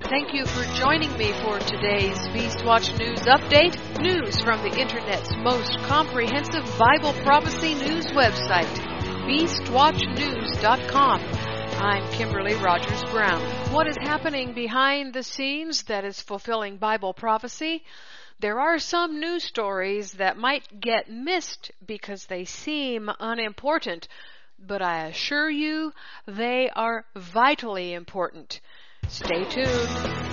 Thank you for joining me for today's BeastWatch News Update. News from the Internet's most comprehensive Bible prophecy news website, BeastWatchNews.com. I'm Kimberly Rogers Brown. What is happening behind the scenes that is fulfilling Bible prophecy? There are some news stories that might get missed because they seem unimportant, but I assure you they are vitally important. Stay tuned.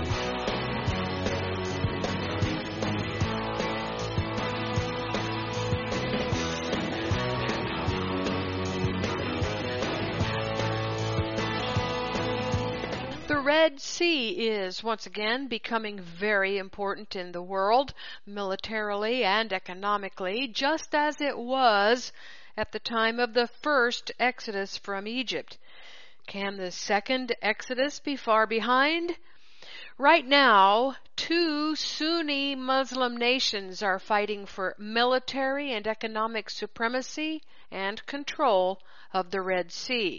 The Red Sea is once again becoming very important in the world, militarily and economically, just as it was at the time of the first Exodus from Egypt. Can the second Exodus be far behind? Right now, two Sunni Muslim nations are fighting for military and economic supremacy and control of the Red Sea.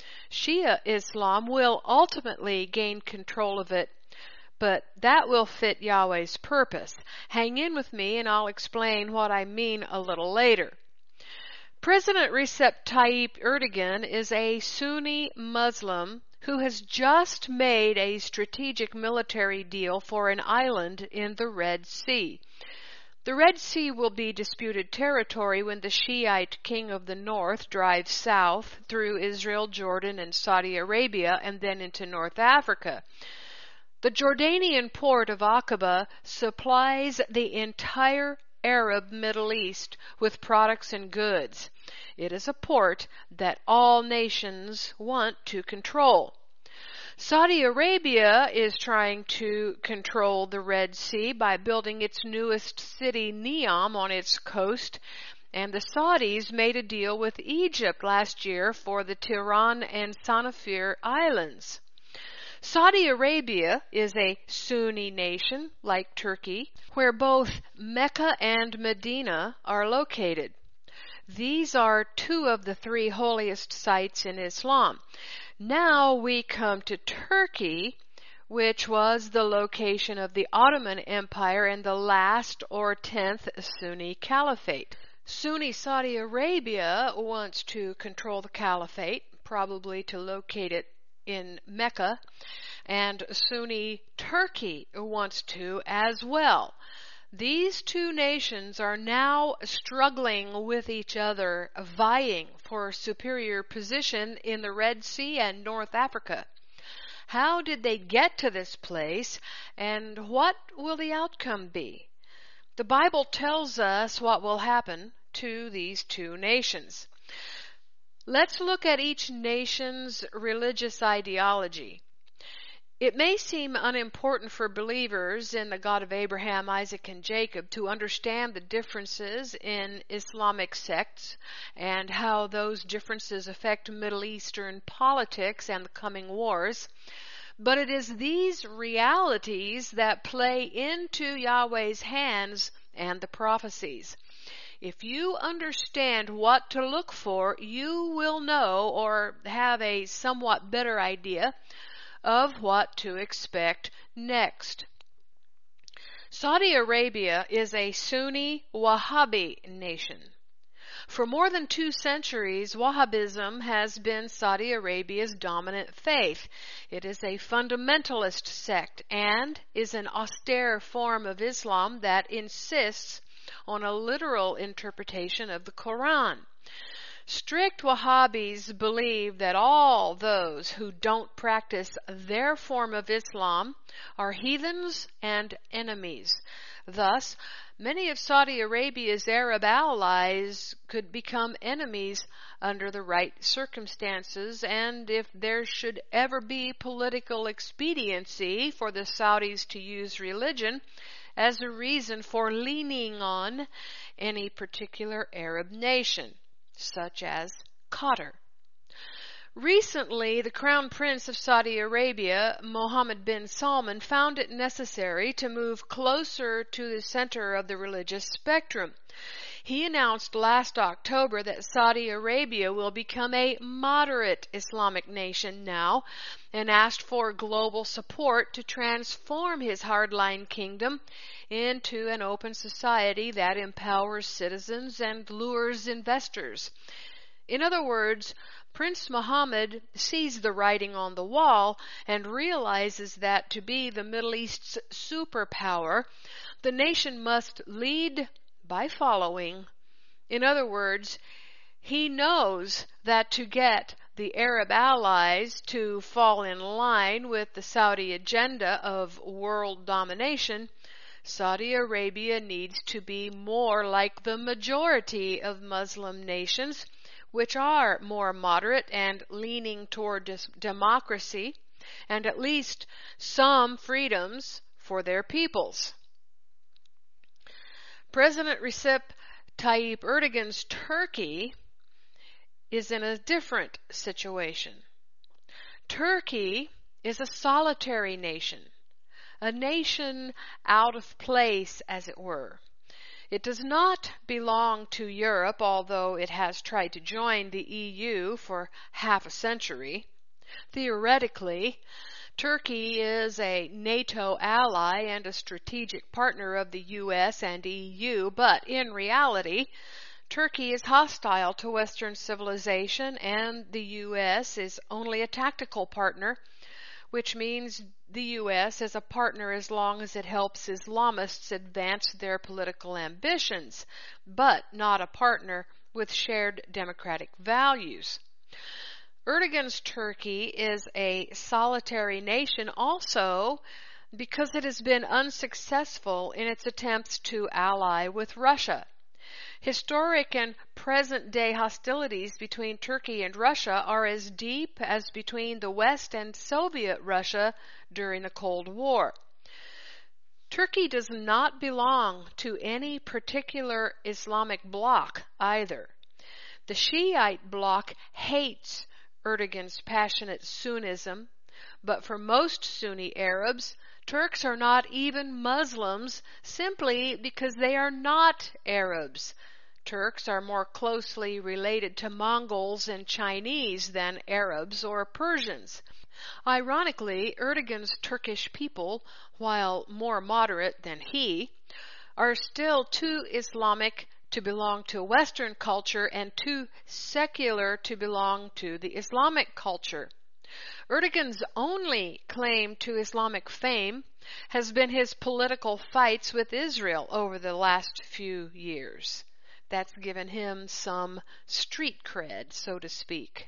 Shia Islam will ultimately gain control of it, but that will fit Yahweh's purpose. Hang in with me and I'll explain what I mean a little later. President Recep Tayyip Erdogan is a Sunni Muslim who has just made a strategic military deal for an island in the Red Sea. The Red Sea will be disputed territory when the Shiite king of the north drives south through Israel, Jordan, and Saudi Arabia and then into North Africa. The Jordanian port of Aqaba supplies the entire Arab Middle East with products and goods. It is a port that all nations want to control. Saudi Arabia is trying to control the Red Sea by building its newest city, Neom, on its coast, and the Saudis made a deal with Egypt last year for the Tiran and Sanafir Islands. Saudi Arabia is a Sunni nation, like Turkey, where both Mecca and Medina are located. These are two of the three holiest sites in Islam. Now we come to Turkey, which was the location of the Ottoman Empire and the last or 10th Sunni Caliphate. Sunni Saudi Arabia wants to control the Caliphate, probably to locate it in Mecca, and Sunni Turkey wants to as well. These two nations are now struggling with each other, vying for superior position in the Red Sea and North Africa. How did they get to this place, and what will the outcome be? The Bible tells us what will happen to these two nations. Let's look at each nation's religious ideology. It may seem unimportant for believers in the God of Abraham, Isaac, and Jacob to understand the differences in Islamic sects and how those differences affect Middle Eastern politics and the coming wars. But it is these realities that play into Yahweh's hands and the prophecies. If you understand what to look for, you will know or have a somewhat better idea of what to expect next. Saudi Arabia is a Sunni Wahhabi nation. For more than 2 centuries, Wahhabism has been Saudi Arabia's dominant faith. It is a fundamentalist sect and is an austere form of Islam that insists on a literal interpretation of the Quran. Strict Wahhabis believe that all those who don't practice their form of Islam are heathens and enemies. Thus, many of Saudi Arabia's Arab allies could become enemies under the right circumstances, and if there should ever be political expediency for the Saudis to use religion as a reason for leaning on any particular Arab nation, such as Qatar. Recently, the Crown Prince of Saudi Arabia, Mohammed bin Salman, found it necessary to move closer to the center of the religious spectrum. He announced last October that Saudi Arabia will become a moderate Islamic nation now and asked for global support to transform his hardline kingdom into an open society that empowers citizens and lures investors. In other words, Prince Mohammed sees the writing on the wall and realizes that to be the Middle East's superpower, the nation must lead by following. In other words, he knows that to get the Arab allies to fall in line with the Saudi agenda of world domination, Saudi Arabia needs to be more like the majority of Muslim nations, which are more moderate and leaning toward democracy and at least some freedoms for their peoples. President Recep Tayyip Erdogan's Turkey is in a different situation. Turkey is a solitary nation, a nation out of place, as it were. It does not belong to Europe, although it has tried to join the EU for half a century. Theoretically, Turkey is a NATO ally and a strategic partner of the US and EU, but in reality, Turkey is hostile to Western civilization and the US is only a tactical partner, which means the U.S. is a partner as long as it helps Islamists advance their political ambitions, but not a partner with shared democratic values. Erdogan's Turkey is a solitary nation also because it has been unsuccessful in its attempts to ally with Russia. Historic and present-day hostilities between Turkey and Russia are as deep as between the West and Soviet Russia during the Cold War. Turkey does not belong to any particular Islamic bloc either. The Shiite bloc hates Erdogan's passionate Sunnism, but for most Sunni Arabs, Turks are not even Muslims simply because they are not Arabs. Turks are more closely related to Mongols and Chinese than Arabs or Persians. Ironically, Erdogan's Turkish people, while more moderate than he, are still too Islamic to belong to Western culture and too secular to belong to the Islamic culture. Erdogan's only claim to Islamic fame has been his political fights with Israel over the last few years. That's given him some street cred, so to speak.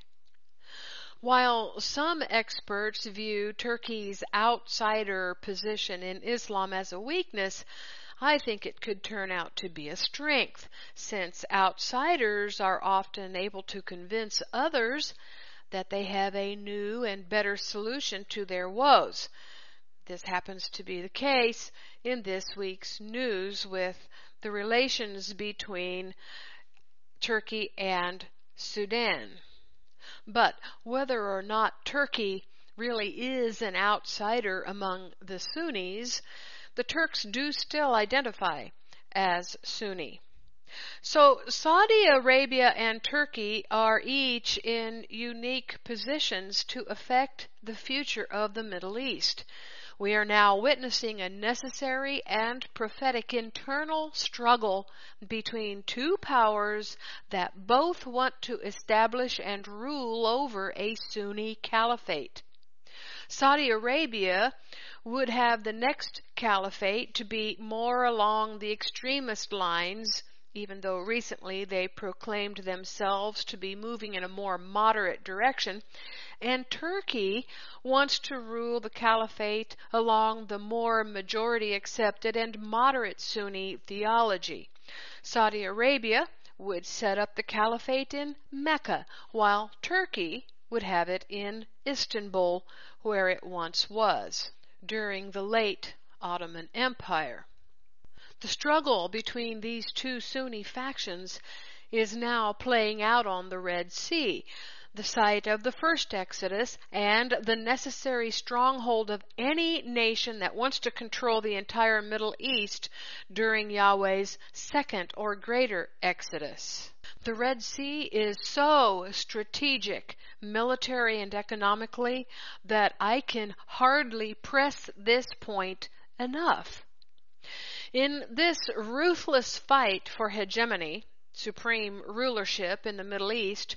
While some experts view Turkey's outsider position in Islam as a weakness, I think it could turn out to be a strength, since outsiders are often able to convince others that they have a new and better solution to their woes. This happens to be the case in this week's news with the relations between Turkey and Sudan. But whether or not Turkey really is an outsider among the Sunnis, the Turks do still identify as Sunni. So Saudi Arabia and Turkey are each in unique positions to affect the future of the Middle East. We are now witnessing a necessary and prophetic internal struggle between two powers that both want to establish and rule over a Sunni caliphate. Saudi Arabia would have the next caliphate to be more along the extremist lines, even though recently they proclaimed themselves to be moving in a more moderate direction, and Turkey wants to rule the caliphate along the more majority-accepted and moderate Sunni theology. Saudi Arabia would set up the caliphate in Mecca, while Turkey would have it in Istanbul, where it once was, during the late Ottoman Empire. The struggle between these two Sunni factions is now playing out on the Red Sea. the site of the first Exodus, and the necessary stronghold of any nation that wants to control the entire Middle East during Yahweh's second or greater Exodus. The Red Sea is so strategic, military and economically, that I can hardly press this point enough. In this ruthless fight for hegemony, supreme rulership in the Middle East,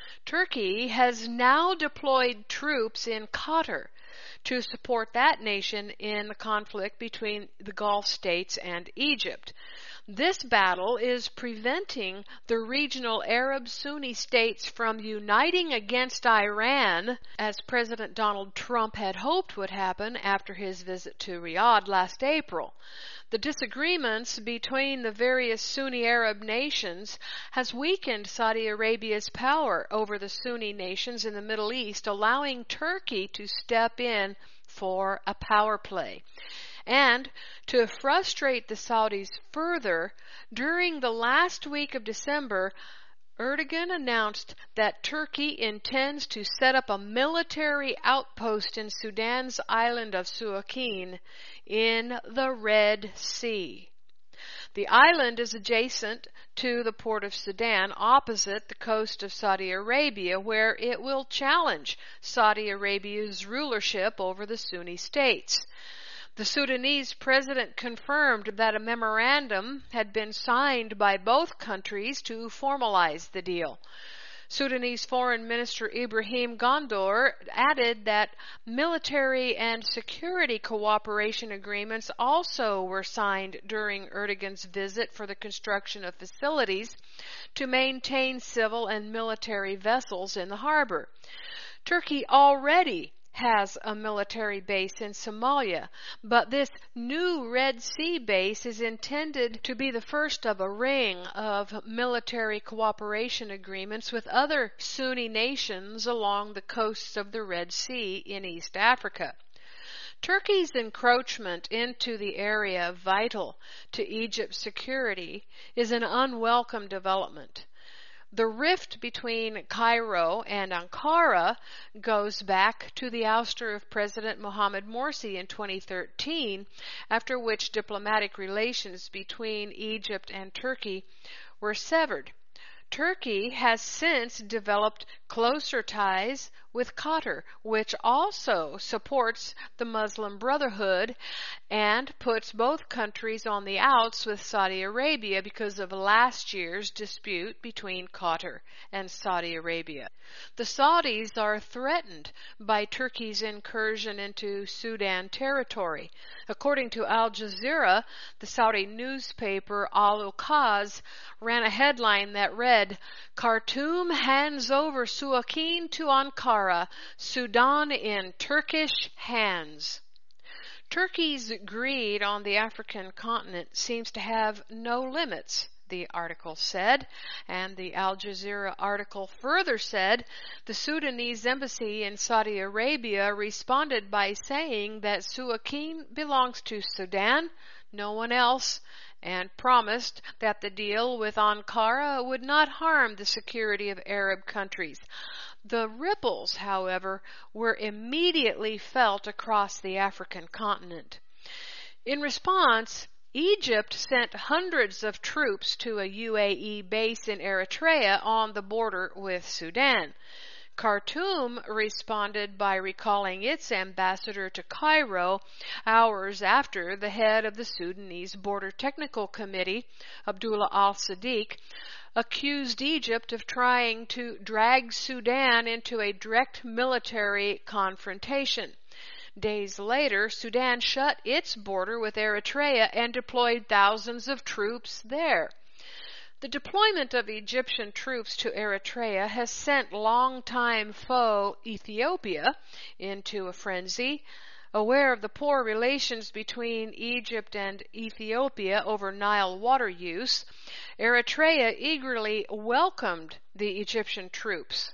Turkey has now deployed troops in Qatar to support that nation in the conflict between the Gulf states and Egypt. This battle is preventing the regional Arab Sunni states from uniting against Iran, as President Donald Trump had hoped would happen after his visit to Riyadh last April. The disagreements between the various Sunni Arab nations has weakened Saudi Arabia's power over the Sunni nations in the Middle East, allowing Turkey to step in for a power play. And to frustrate the Saudis further, during the last week of December, Erdogan announced that Turkey intends to set up a military outpost in Sudan's island of Suakin in the Red Sea. The island is adjacent to the port of Sudan, opposite the coast of Saudi Arabia, where it will challenge Saudi Arabia's rulership over the Sunni states. The Sudanese president confirmed that a memorandum had been signed by both countries to formalize the deal. Sudanese Foreign Minister Ibrahim Gondor added that military and security cooperation agreements also were signed during Erdogan's visit for the construction of facilities to maintain civil and military vessels in the harbor. Turkey already has a military base in Somalia, but this new Red Sea base is intended to be the first of a ring of military cooperation agreements with other Sunni nations along the coasts of the Red Sea in East Africa. Turkey's encroachment into the area vital to Egypt's security is an unwelcome development. The rift between Cairo and Ankara goes back to the ouster of President Mohamed Morsi in 2013, after which diplomatic relations between Egypt and Turkey were severed. Turkey has since developed closer ties with Qatar, which also supports the Muslim Brotherhood and puts both countries on the outs with Saudi Arabia because of last year's dispute between Qatar and Saudi Arabia. The Saudis are threatened by Turkey's incursion into Sudan territory. According to Al Jazeera, the Saudi newspaper Al-Ukaz ran a headline that read, "Khartoum hands over Suakin to Ankara, Sudan in Turkish hands." Turkey's greed on the African continent seems to have no limits, the article said, and the Al Jazeera article further said the Sudanese embassy in Saudi Arabia responded by saying that Suakin belongs to Sudan, no one else, and promised that the deal with Ankara would not harm the security of Arab countries. The ripples, however, were immediately felt across the African continent. In response, Egypt sent hundreds of troops to a UAE base in Eritrea on the border with Sudan. Khartoum responded by recalling its ambassador to Cairo hours after the head of the Sudanese Border Technical Committee, Abdullah al-Sadiq, accused Egypt of trying to drag Sudan into a direct military confrontation. Days later, Sudan shut its border with Eritrea and deployed thousands of troops there. The deployment of Egyptian troops to Eritrea has sent longtime foe Ethiopia into a frenzy. Aware of the poor relations between Egypt and Ethiopia over Nile water use, Eritrea eagerly welcomed the Egyptian troops.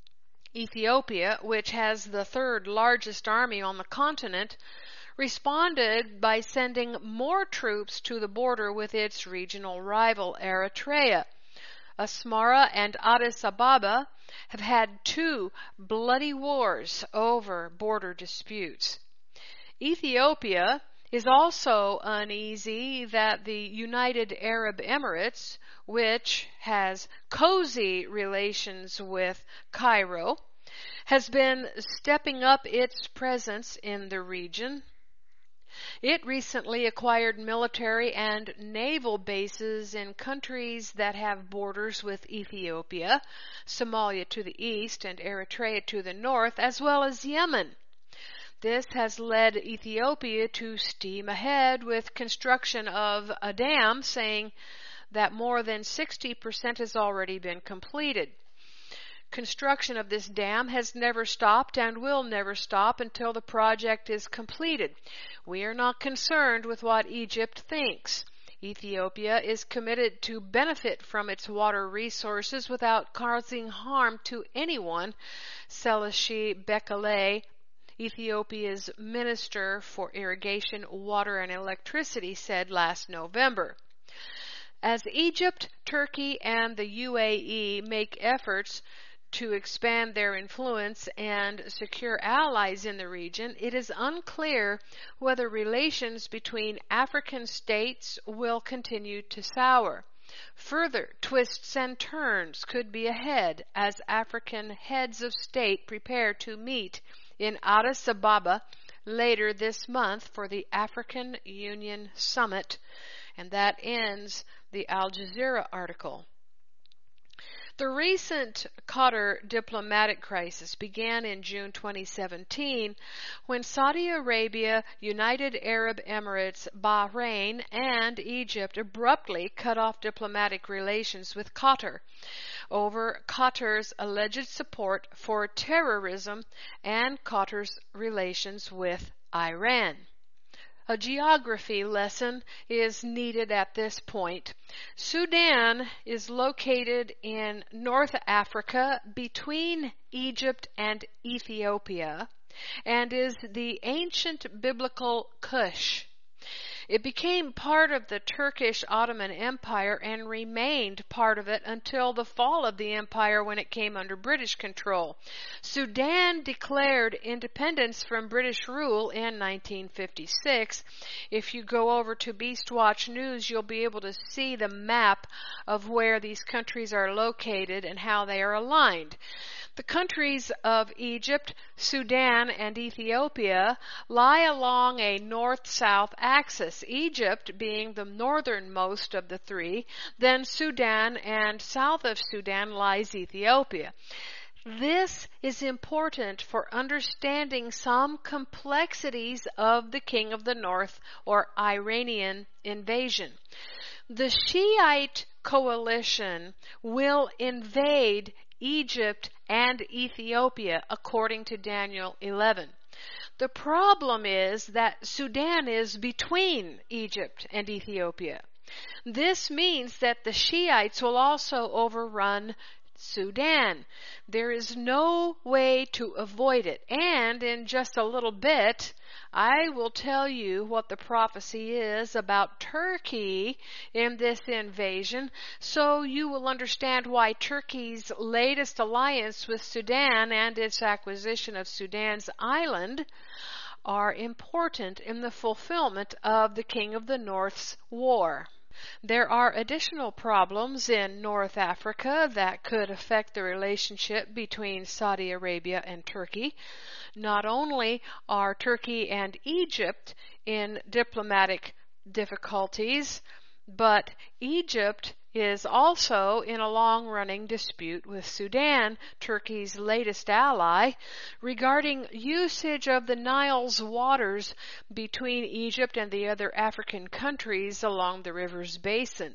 Ethiopia, which has the third largest army on the continent, responded by sending more troops to the border with its regional rival, Eritrea. Asmara and Addis Ababa have had 2 bloody wars over border disputes. Ethiopia is also uneasy that the United Arab Emirates, which has cozy relations with Cairo, has been stepping up its presence in the region. It recently acquired military and naval bases in countries that have borders with Ethiopia, Somalia to the east and Eritrea to the north, as well as Yemen. This has led Ethiopia to steam ahead with construction of a dam, saying that more than 60% has already been completed. Construction of this dam has never stopped and will never stop until the project is completed. We are not concerned with what Egypt thinks. Ethiopia is committed to benefit from its water resources without causing harm to anyone, Selashi Bekele, Ethiopia's Minister for Irrigation, Water and Electricity, said last November. As Egypt, Turkey, and the UAE make efforts to expand their influence and secure allies in the region, it is unclear whether relations between African states will continue to sour. Further twists and turns could be ahead as African heads of state prepare to meet in Addis Ababa later this month for the African Union Summit. And that ends the Al Jazeera article. The recent Qatar diplomatic crisis began in June 2017 when Saudi Arabia, United Arab Emirates, Bahrain, and Egypt abruptly cut off diplomatic relations with Qatar over Qatar's alleged support for terrorism and Qatar's relations with Iran. A geography lesson is needed at this point. Sudan is located in North Africa between Egypt and Ethiopia and is the ancient biblical Cush. It became part of the Turkish Ottoman Empire and remained part of it until the fall of the empire when it came under British control. Sudan declared independence from British rule in 1956. If you go over to Beastwatch News, you'll be able to see the map of where these countries are located and how they are aligned. The countries of Egypt, Sudan, and Ethiopia lie along a north-south axis, Egypt being the northernmost of the three, then Sudan, and south of Sudan lies Ethiopia. This is important for understanding some complexities of the King of the North or Iranian invasion. The Shiite coalition will invade Egypt and Ethiopia, according to Daniel 11. The problem is that Sudan is between Egypt and Ethiopia. This means that the Shiites will also overrun Sudan. There is no way to avoid it. And in just a little bit, I will tell you what the prophecy is about Turkey in this invasion, so you will understand why Turkey's latest alliance with Sudan and its acquisition of Sudan's island are important in the fulfillment of the King of the North's war. There are additional problems in North Africa that could affect the relationship between Saudi Arabia and Turkey. Not only are Turkey and Egypt in diplomatic difficulties, but Egypt is also in a long-running dispute with Sudan, Turkey's latest ally, regarding usage of the Nile's waters between Egypt and the other African countries along the river's basin.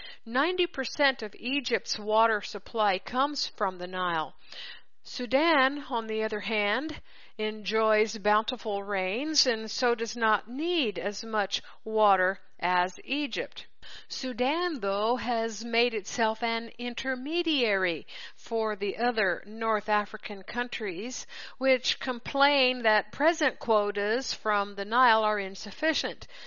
90% of Egypt's water supply comes from the Nile. Sudan, on the other hand, enjoys bountiful rains and so does not need as much water as Egypt. Sudan, though, has made itself an intermediary for the other North African countries, which complain that present quotas from the Nile are insufficient.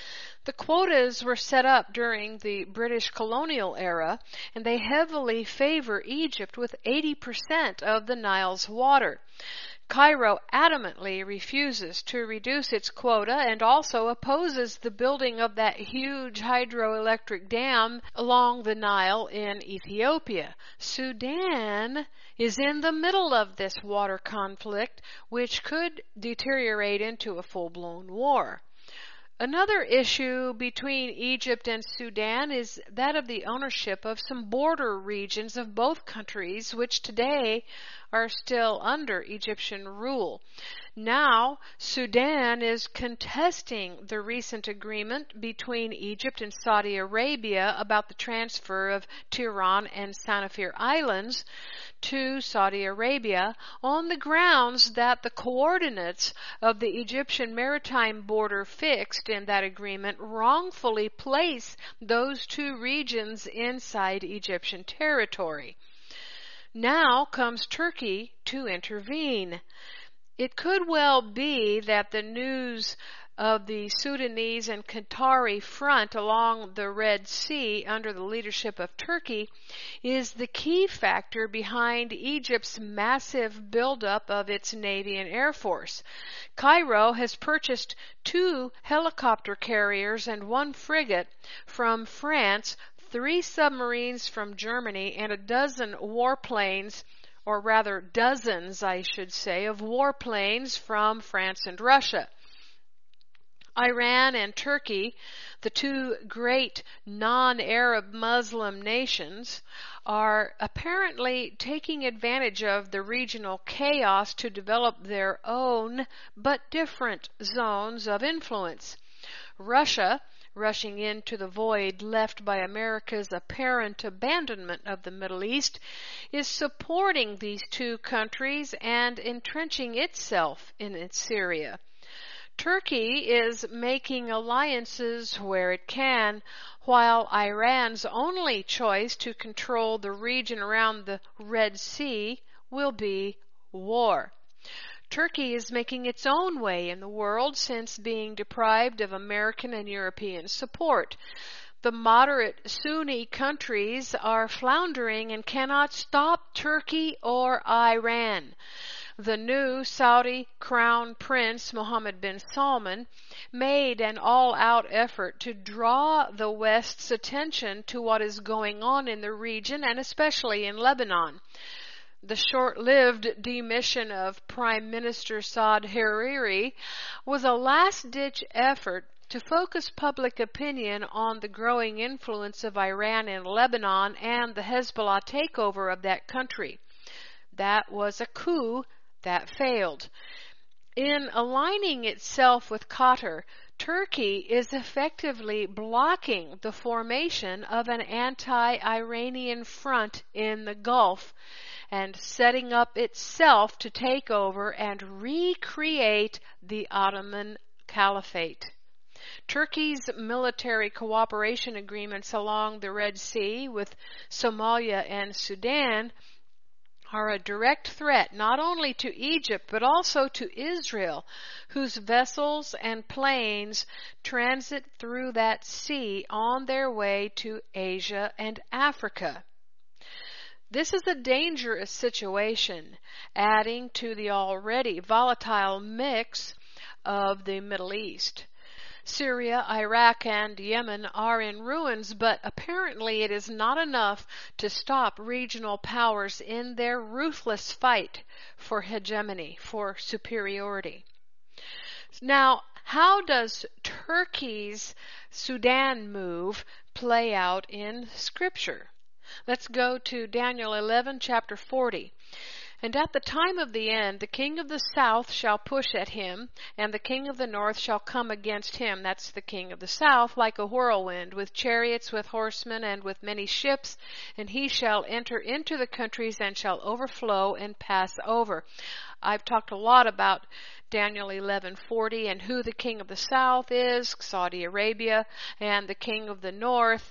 The quotas were set up during the British colonial era, and they heavily favor Egypt with 80% of the Nile's water. Cairo adamantly refuses to reduce its quota and also opposes the building of that huge hydroelectric dam along the Nile in Ethiopia. Sudan is in the middle of this water conflict, which could deteriorate into a full-blown war. Another issue between Egypt and Sudan is that of the ownership of some border regions of both countries, which today are still under Egyptian rule. Now, Sudan is contesting the recent agreement between Egypt and Saudi Arabia about the transfer of Tiran and Sanafir Islands to Saudi Arabia on the grounds that the coordinates of the Egyptian maritime border fixed in that agreement wrongfully place those two regions inside Egyptian territory. Now comes Turkey to intervene. It could well be that the news of the Sudanese and Qatari front along the Red Sea under the leadership of Turkey is the key factor behind Egypt's massive buildup of its Navy and Air Force. Cairo has purchased 2 helicopter carriers and 1 frigate from France, 3 submarines from Germany, and a dozen warplanes, or rather dozens, I should say, of warplanes from France and Russia. Iran and Turkey, the 2 great non-Arab Muslim nations, are apparently taking advantage of the regional chaos to develop their own but different zones of influence. Russia, rushing into the void left by America's apparent abandonment of the Middle East, is supporting these 2 countries and entrenching itself in Syria. Turkey is making alliances where it can, while Iran's only choice to control the region around the Red Sea will be war. Turkey is making its own way in the world since being deprived of American and European support. The moderate Sunni countries are floundering and cannot stop Turkey or Iran. The new Saudi Crown Prince Mohammed bin Salman made an all-out effort to draw the West's attention to what is going on in the region and especially in Lebanon. The short-lived demission of Prime Minister Saad Hariri was a last-ditch effort to focus public opinion on the growing influence of Iran in Lebanon and the Hezbollah takeover of that country. That was a coup that failed. In aligning itself with Qatar, Turkey is effectively blocking the formation of an anti-Iranian front in the Gulf and setting up itself to take over and recreate the Ottoman Caliphate. Turkey's military cooperation agreements along the Red Sea with Somalia and Sudan are a direct threat not only to Egypt but also to Israel, whose vessels and planes transit through that sea on their way to Asia and Africa. This is a dangerous situation, adding to the already volatile mix of the Middle East. Syria, Iraq, and Yemen are in ruins, but apparently it is not enough to stop regional powers in their ruthless fight for hegemony, for superiority. Now, how does Turkey's Sudan move play out in Scripture? Let's go to Daniel 11, chapter 40. And at the time of the end, the king of the south shall push at him, and the king of the north shall come against him. That's the king of the south, like a whirlwind, with chariots, with horsemen, and with many ships. And he shall enter into the countries and shall overflow and pass over. I've talked a lot about Daniel 11:40 and who the king of the south is, Saudi Arabia, and the king of the north,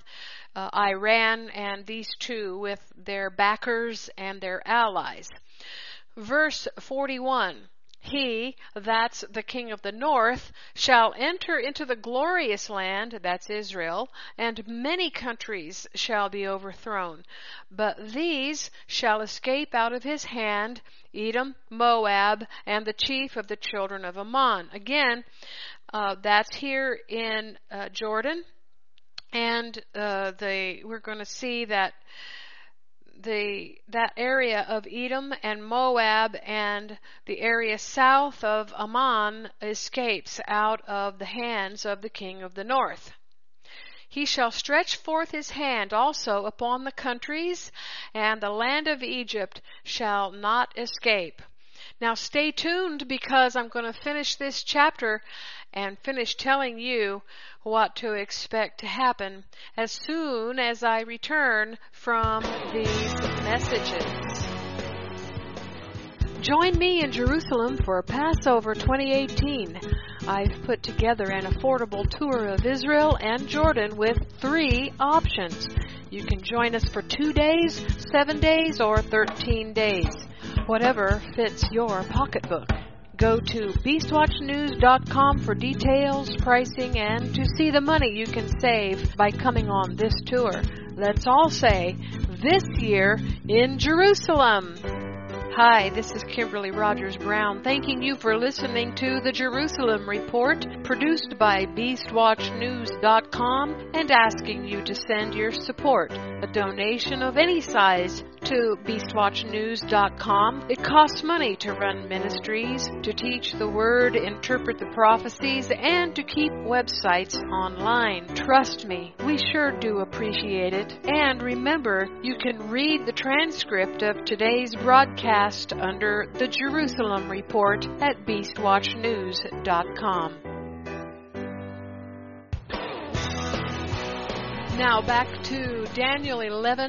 Iran, and these 2 with their backers and their allies. Verse 41, He, that's the king of the north, shall enter into the glorious land, that's Israel, and many countries shall be overthrown. But these shall escape out of his hand, Edom, Moab, and the chief of the children of Ammon. Again, that's here in Jordan, and we're going to see that that area of Edom and Moab and the area south of Ammon escapes out of the hands of the king of the north. He shall stretch forth his hand also upon the countries, and the land of Egypt shall not escape. Now stay tuned, because I'm going to finish this chapter and finish telling you what to expect to happen as soon as I return from these messages. Join me in Jerusalem for Passover 2018. I've put together an affordable tour of Israel and Jordan with 3 options. You can join us for 2 days, 7 days, or 13 days, whatever fits your pocketbook. Go to beastwatchnews.com for details, pricing, and to see the money you can save by coming on this tour. Let's all say, this year in Jerusalem. Hi, this is Kimberly Rogers Brown, thanking you for listening to the Jerusalem Report, produced by BeastWatchNews.com, and asking you to send your support, a donation of any size, to BeastWatchNews.com. It costs money to run ministries, to teach the Word, interpret the prophecies, and to keep websites online. Trust me, we sure do appreciate it. And remember, you can read the transcript of today's broadcast under the Jerusalem Report at BeastWatchNews.com. Now back to Daniel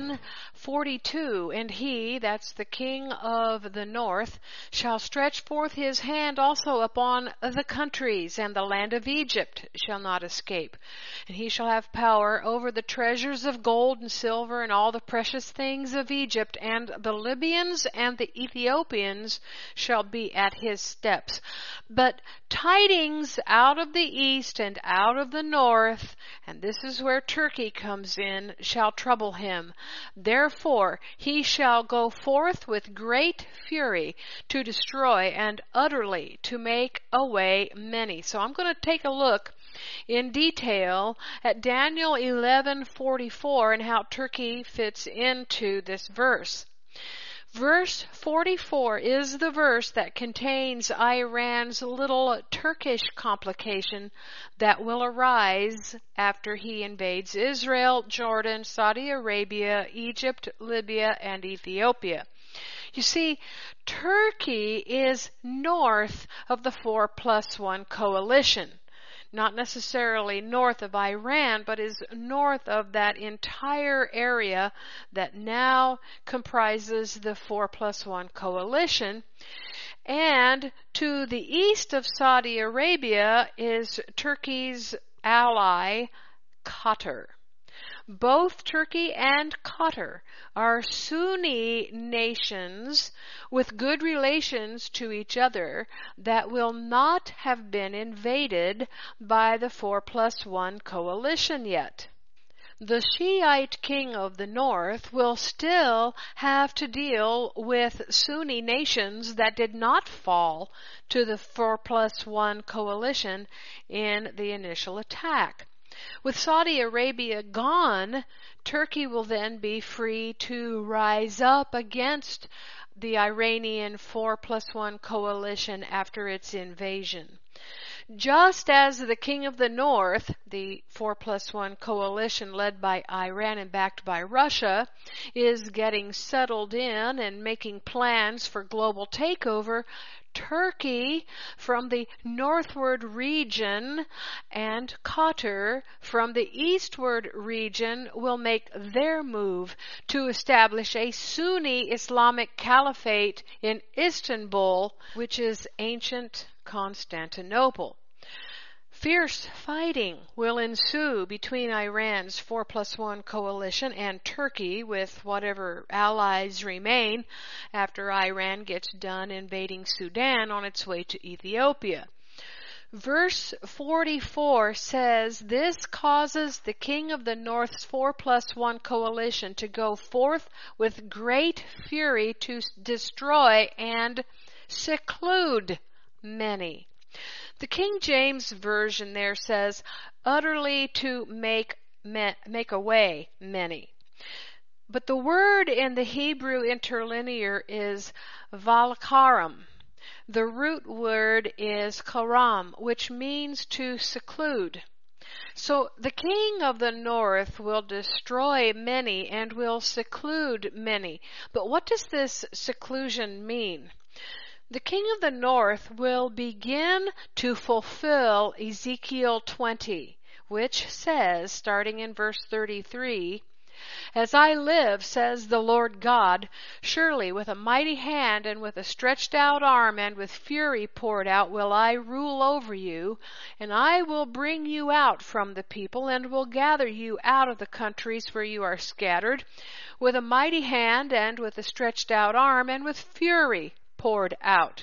11:42, and he, that's the king of the north, shall stretch forth his hand also upon the countries, and the land of Egypt shall not escape. And he shall have power over the treasures of gold and silver and all the precious things of Egypt, and the Libyans and the Ethiopians shall be at his steps. But tidings out of the east and out of the north, and this is where Turkey comes in, shall trouble him. Therefore he shall go forth with great fury to destroy and utterly to make away many. So I'm going to take a look in detail at Daniel 11:44 and how Turkey fits into this verse. Verse 44 is the verse that contains Iran's little Turkish complication that will arise after he invades Israel, Jordan, Saudi Arabia, Egypt, Libya, and Ethiopia. You see, Turkey is north of the 4+1 coalition. Not necessarily north of Iran, but is north of that entire area that now comprises the 4+1 coalition. And to the east of Saudi Arabia is Turkey's ally, Qatar. Both Turkey and Qatar are Sunni nations with good relations to each other that will not have been invaded by the 4+1 coalition yet. The Shiite king of the north will still have to deal with Sunni nations that did not fall to the 4+1 coalition in the initial attack. With Saudi Arabia gone, Turkey will then be free to rise up against the Iranian 4+1 coalition after its invasion. Just as the king of the north, the 4+1 coalition led by Iran and backed by Russia, is getting settled in and making plans for global takeover, Turkey from the northward region and Qatar from the eastward region will make their move to establish a Sunni Islamic caliphate in Istanbul, which is ancient Constantinople. Fierce fighting will ensue between Iran's 4+1 coalition and Turkey, with whatever allies remain after Iran gets done invading Sudan on its way to Ethiopia. Verse 44 says, "This causes the king of the north's 4+1 coalition to go forth with great fury to destroy and seclude many." The King James Version there says, "utterly to make away many." But the word in the Hebrew interlinear is valkaram. The root word is karam, which means to seclude. So the king of the north will destroy many and will seclude many. But what does this seclusion mean? The king of the north will begin to fulfill Ezekiel 20, which says, starting in verse 33, "As I live, says the Lord God, surely with a mighty hand and with a stretched out arm and with fury poured out will I rule over you, and I will bring you out from the people and will gather you out of the countries where you are scattered, with a mighty hand and with a stretched out arm and with fury poured out."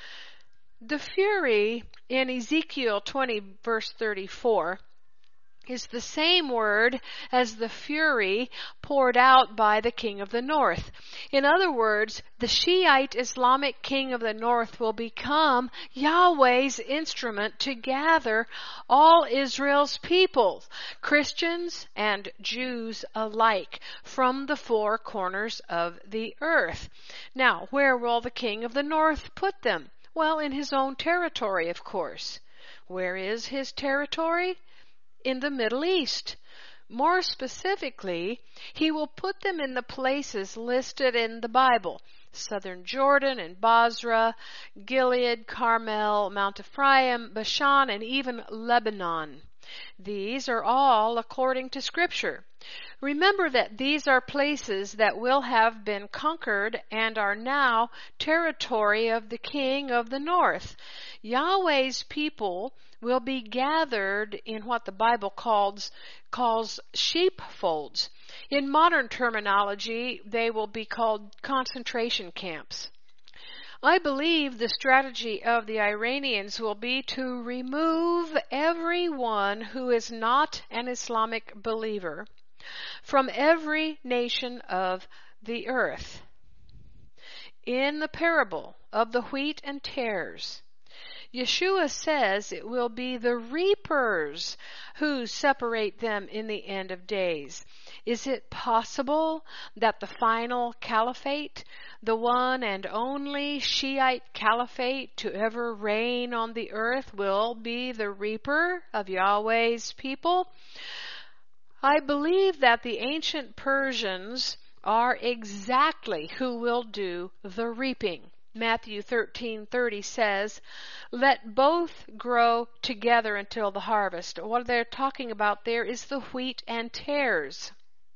The fury in Ezekiel 20 verse 34 is the same word as the fury poured out by the king of the north. In other words, the Shiite Islamic king of the north will become Yahweh's instrument to gather all Israel's people, Christians and Jews alike, from the four corners of the earth. Now, where will the king of the north put them? Well, in his own territory, of course. Where is his territory? In the Middle East. More specifically, he will put them in the places listed in the Bible: southern Jordan and Basra, Gilead, Carmel, Mount Ephraim, Bashan, and even Lebanon. These are all according to Scripture. Remember that these are places that will have been conquered and are now territory of the king of the north. Yahweh's people will be gathered in what the Bible calls sheepfolds. In modern terminology, they will be called concentration camps. I believe the strategy of the Iranians will be to remove everyone who is not an Islamic believer from every nation of the earth. In the parable of the wheat and tares, Yeshua says it will be the reapers who separate them in the end of days. Is it possible that the final caliphate, the one and only Shiite caliphate to ever reign on the earth, will be the reaper of Yahweh's people? I believe that the ancient Persians are exactly who will do the reaping. Matthew 13:30 says, "Let both grow together until the harvest." What they're talking about there is the wheat and tares.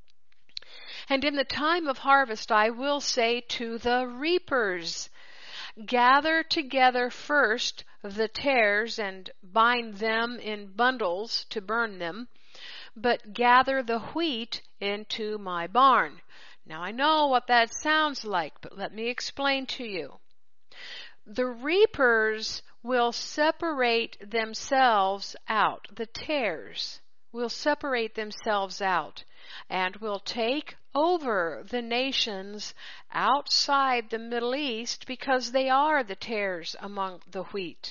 "And in the time of harvest I will say to the reapers, gather together first the tares and bind them in bundles to burn them, but gather the wheat into my barn." Now I know what that sounds like, but let me explain to you. The reapers will separate themselves out. The tares will separate themselves out and will take over the nations outside the Middle East because they are the tares among the wheat.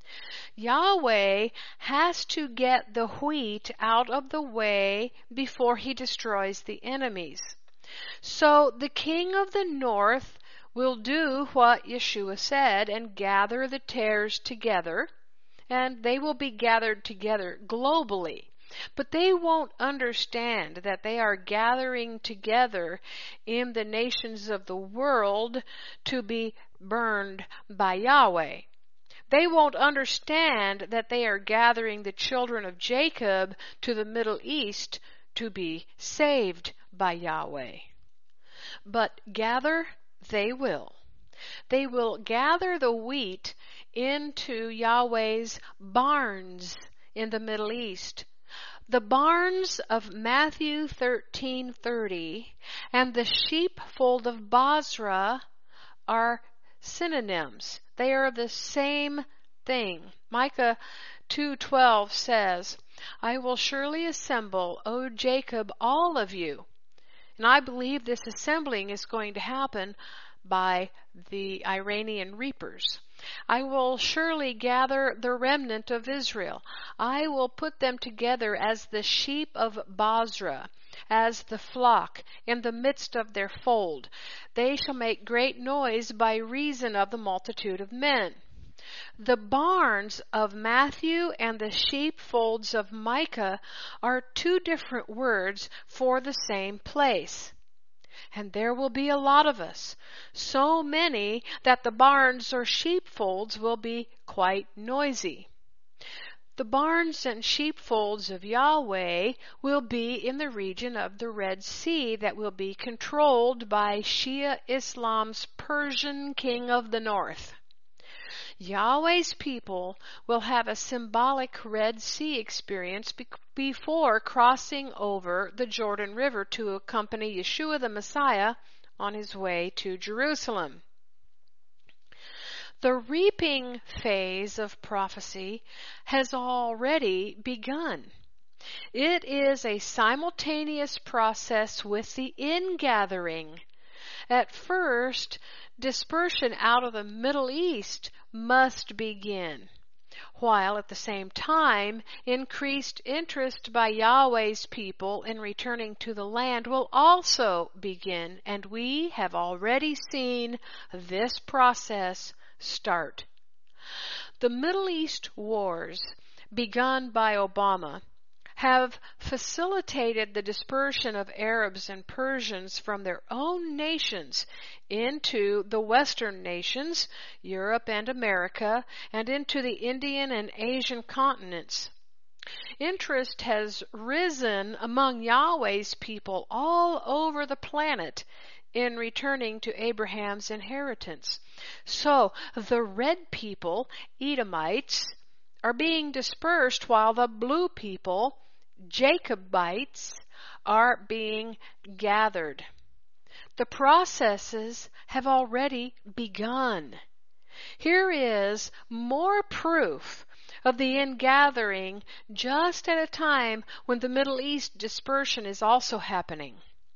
Yahweh has to get the wheat out of the way before he destroys the enemies. So the king of the north will do what Yeshua said and gather the tares together, and they will be gathered together globally. But they won't understand that they are gathering together in the nations of the world to be burned by Yahweh. They won't understand that they are gathering the children of Jacob to the Middle East to be saved by Yahweh. But gather they will. They will gather the wheat into Yahweh's barns in the Middle East. The barns of Matthew 13:30 and the sheepfold of Bozrah are synonyms. They are the same thing. Micah 2:12 says, I will surely assemble, O Jacob, all of you. And I believe this assembling is going to happen by the Iranian reapers. I will surely gather the remnant of Israel. I will put them together as the sheep of Bozrah, as the flock in the midst of their fold. They shall make great noise by reason of the multitude of men. The barns of Matthew and the sheepfolds of Micah are two different words for the same place. And there will be a lot of us, so many that the barns or sheepfolds will be quite noisy. The barns and sheepfolds of Yahweh will be in the region of the Red Sea that will be controlled by Shia Islam's Persian king of the north. Yahweh's people will have a symbolic Red Sea experience before crossing over the Jordan River to accompany Yeshua the Messiah on his way to Jerusalem. The reaping phase of prophecy has already begun. It is a simultaneous process with the ingathering. At first, dispersion out of the Middle East must begin, while at the same time, increased interest by Yahweh's people in returning to the land will also begin, and we have already seen this process start. The Middle East wars, begun by Obama, have facilitated the dispersion of Arabs and Persians from their own nations into the Western nations, Europe and America, and into the Indian and Asian continents. Interest has risen among Yahweh's people all over the planet in returning to Abraham's inheritance. So the red people, Edomites, are being dispersed while the blue people, Jacobites, are being gathered. The processes have already begun. Here is more proof of the ingathering just at a time when the Middle East dispersion is also happening.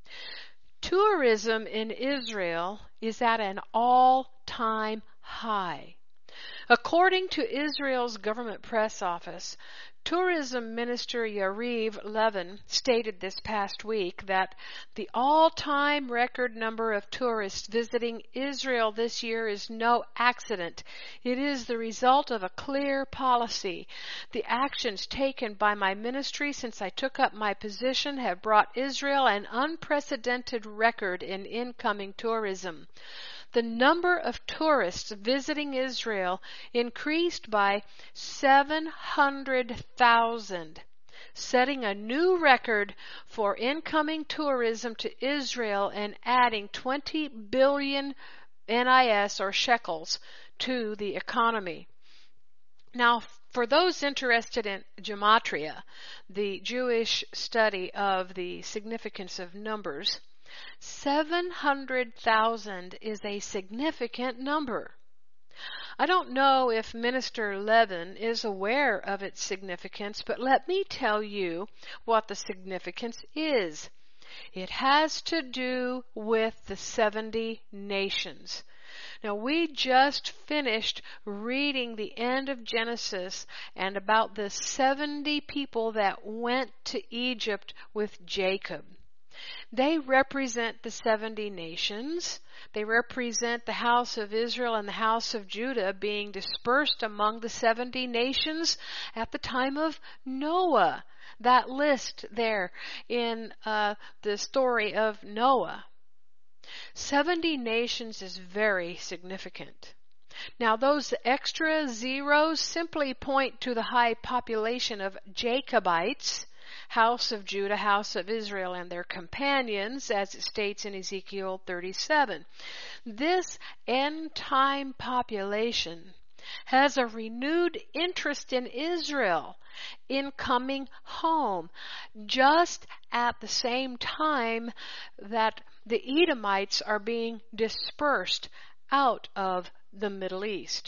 Tourism in Israel is at an all-time high. According to Israel's government press office, Tourism Minister Yariv Levin stated this past week that the all-time record number of tourists visiting Israel this year is no accident. It is the result of a clear policy. The actions taken by my ministry since I took up my position have brought Israel an unprecedented record in incoming tourism. The number of tourists visiting Israel increased by 700,000, setting a new record for incoming tourism to Israel and adding 20 billion NIS or shekels to the economy. Now, for those interested in gematria, the Jewish study of the significance of numbers, 700,000 is a significant number. I don't know if Minister Levin is aware of its significance, but let me tell you what the significance is. It has to do with the 70 nations. Now, we just finished reading the end of Genesis and about the 70 people that went to Egypt with Jacob. They represent the 70 nations. They represent the house of Israel and the house of Judah being dispersed among the 70 nations at the time of Noah. That list there in the story of Noah. 70 nations is very significant. Now, those extra zeros simply point to the high population of Jacobites, house of Judah, house of Israel, and their companions, as it states in Ezekiel 37. This end-time population has a renewed interest in Israel, in coming home, just at the same time that the Edomites are being dispersed out of the Middle East.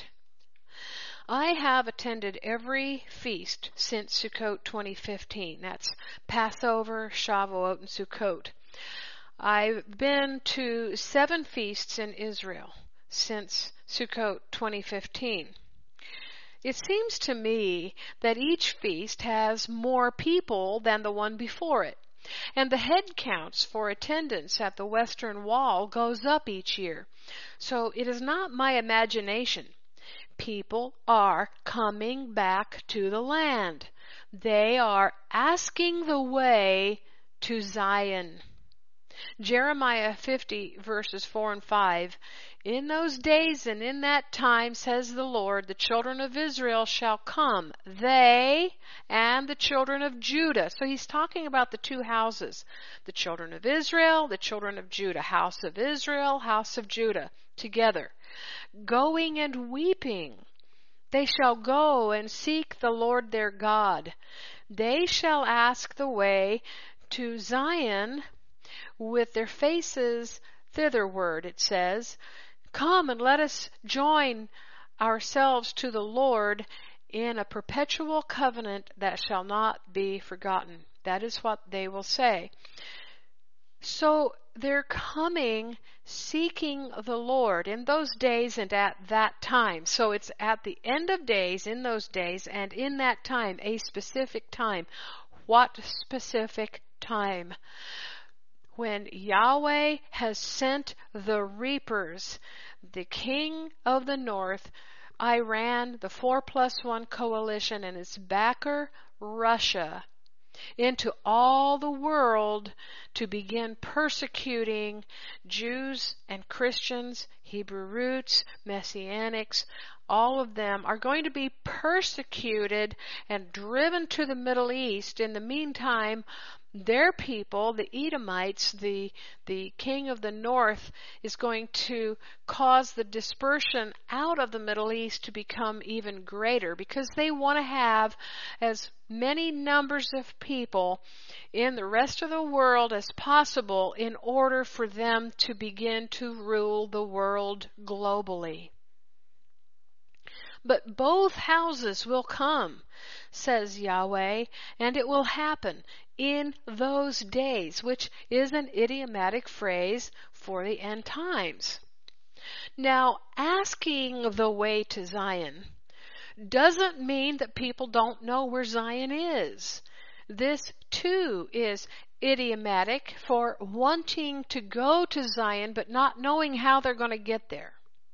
I have attended every feast since Sukkot 2015. That's Passover, Shavuot, and Sukkot. I've been to 7 feasts in Israel since Sukkot 2015. It seems to me that each feast has more people than the one before it, and the head counts for attendance at the Western Wall goes up each year. So it is not my imagination. People are coming back to the land. They are asking the way to Zion. Jeremiah 50 verses 4 and 5. In those days and in that time, says the Lord, the children of Israel shall come, they and the children of Judah. So he's talking about the 2 houses, the children of Israel, the children of Judah, house of Israel, house of Judah, together, going and weeping. They shall go and seek the Lord their God. They shall ask the way to Zion with their faces thitherward, it says. Come and let us join ourselves to the Lord in a perpetual covenant that shall not be forgotten. That is what they will say. So they're coming, seeking the Lord in those days and at that time. So it's at the end of days, in those days, and in that time, a specific time. What specific time? When Yahweh has sent the reapers, the king of the north, Iran, the 4+1 coalition, and its backer, Russia, into all the world to begin persecuting Jews and Christians, Hebrew roots, Messianics. All of them are going to be persecuted and driven to the Middle East. In the meantime, their people, the Edomites, the king of the north, is going to cause the dispersion out of the Middle East to become even greater, because they want to have as many numbers of people in the rest of the world as possible in order for them to begin to rule the world globally. But both houses will come, says Yahweh, and it will happen in those days, which is an idiomatic phrase for the end times. Now, asking the way to Zion doesn't mean that people don't know where Zion is. This too is idiomatic for wanting to go to Zion but not knowing how they're going to get there.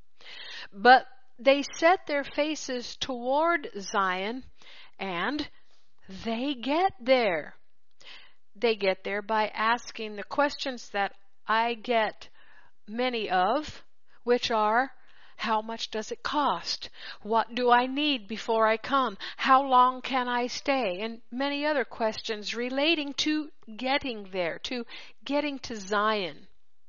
But they set their faces toward Zion, and they get there. They get there by asking the questions that I get many of, which are, how much does it cost? What do I need before I come? How long can I stay? And many other questions relating to getting there, to getting to Zion.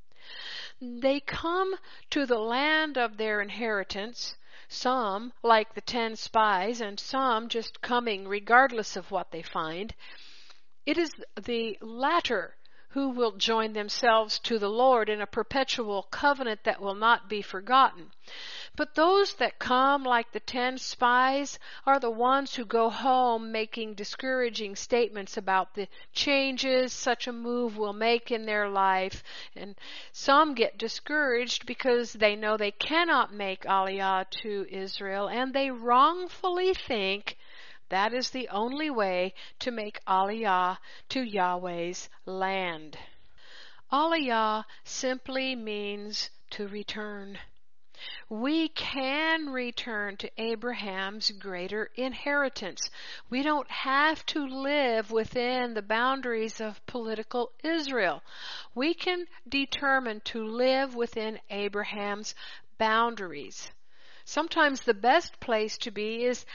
They come to the land of their inheritance, some like the 10 spies, and some just coming regardless of what they find. It is the latter who will join themselves to the Lord in a perpetual covenant that will not be forgotten. But those that come like the 10 spies are the ones who go home making discouraging statements about the changes such a move will make in their life. And some get discouraged because they know they cannot make Aliyah to Israel, and they wrongfully think that is the only way to make Aliyah to Yahweh's land. Aliyah simply means to return. We can return to Abraham's greater inheritance. We don't have to live within the boundaries of political Israel. We can determine to live within Abraham's boundaries. Sometimes the best place to be is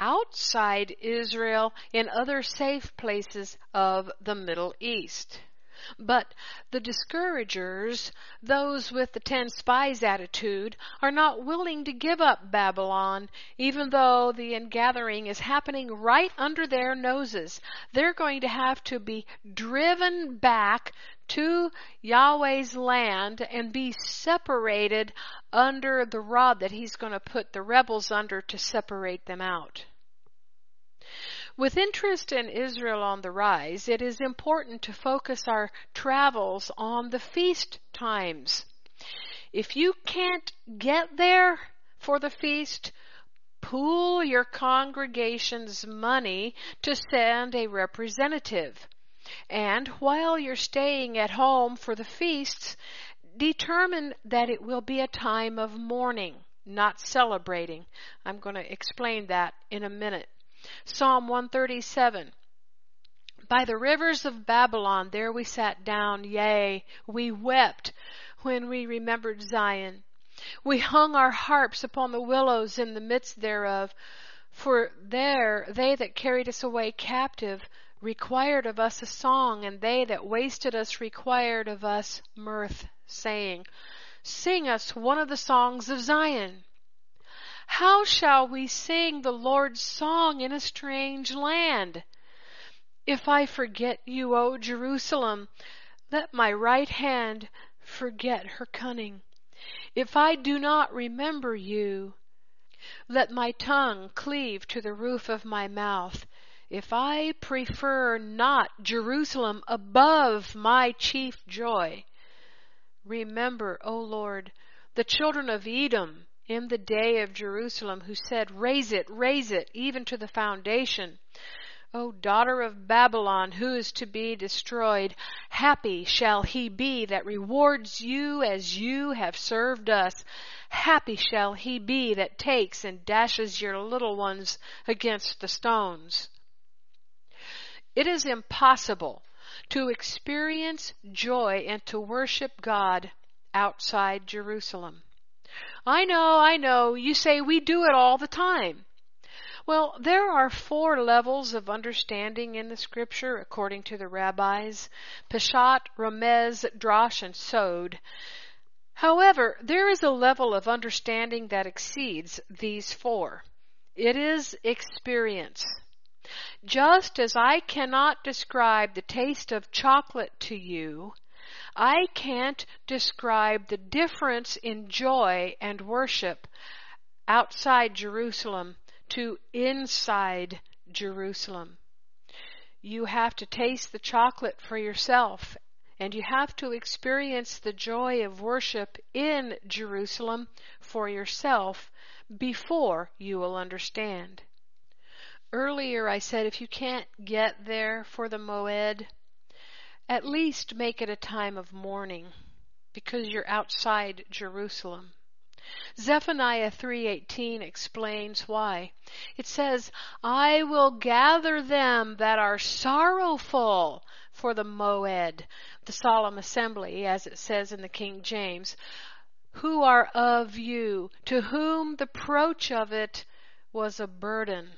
outside Israel in other safe places of the Middle East. But the discouragers, those with the 10 spies attitude, are not willing to give up Babylon, even though the ingathering is happening right under their noses. They're going to have to be driven back to Yahweh's land and be separated under the rod that He's going to put the rebels under to separate them out. With interest in Israel on the rise, it is important to focus our travels on the feast times. If you can't get there for the feast, pool your congregation's money to send a representative. And while you're staying at home for the feasts, determine that it will be a time of mourning, not celebrating. I'm going to explain that in a minute. Psalm 137. By the rivers of Babylon, there we sat down, yea, we wept when we remembered Zion. We hung our harps upon the willows in the midst thereof, for there they that carried us away captive required of us a song, and they that wasted us required of us mirth, saying, Sing us one of the songs of Zion. How shall we sing the Lord's song in a strange land? If I forget you, O Jerusalem, let my right hand forget her cunning. If I do not remember you, let my tongue cleave to the roof of my mouth. If I prefer not Jerusalem above my chief joy, remember, O Lord, the children of Edom in the day of Jerusalem, who said, raise it, even to the foundation. O daughter of Babylon, who is to be destroyed, happy shall he be that rewards you as you have served us. Happy shall he be that takes and dashes your little ones against the stones. It is impossible to experience joy and to worship God outside Jerusalem. I know, you say we do it all the time. Well, there are 4 levels of understanding in the scripture, according to the rabbis: Peshat, Remez, Drash, and Sod. However, there is a level of understanding that exceeds these 4. It is experience. Just as I cannot describe the taste of chocolate to you, I can't describe the difference in joy and worship outside Jerusalem to inside Jerusalem. You have to taste the chocolate for yourself, and you have to experience the joy of worship in Jerusalem for yourself before you will understand. Earlier I said if you can't get there for the Moed, at least make it a time of mourning, because you're outside Jerusalem. Zephaniah 3:18 explains why. It says, I will gather them that are sorrowful for the Moed, the solemn assembly, as it says in the King James, who are of you, to whom the approach of it was a burden.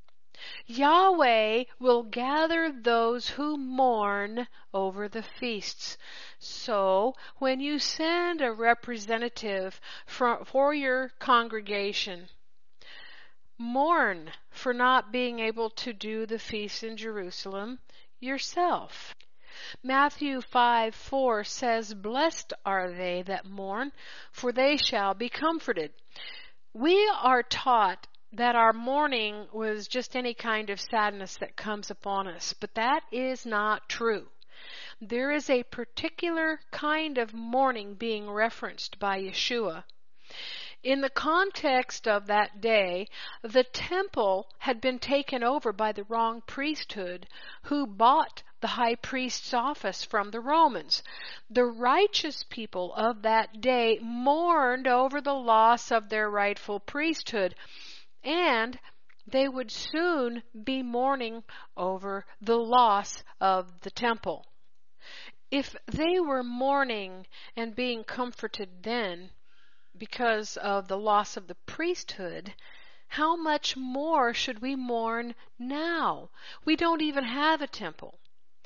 Yahweh will gather those who mourn over the feasts. So, when you send a representative for your congregation, mourn for not being able to do the feast in Jerusalem yourself. Matthew 5:4 says, Blessed are they that mourn, for they shall be comforted. We are taught that our mourning was just any kind of sadness that comes upon us, but that is not true. There is a particular kind of mourning being referenced by Yeshua. In the context of that day, the temple had been taken over by the wrong priesthood, who bought the high priest's office from the Romans. The righteous people of that day mourned over the loss of their rightful priesthood, and they would soon be mourning over the loss of the temple. If they were mourning and being comforted then because of the loss of the priesthood, how much more should we mourn now? We don't even have a temple.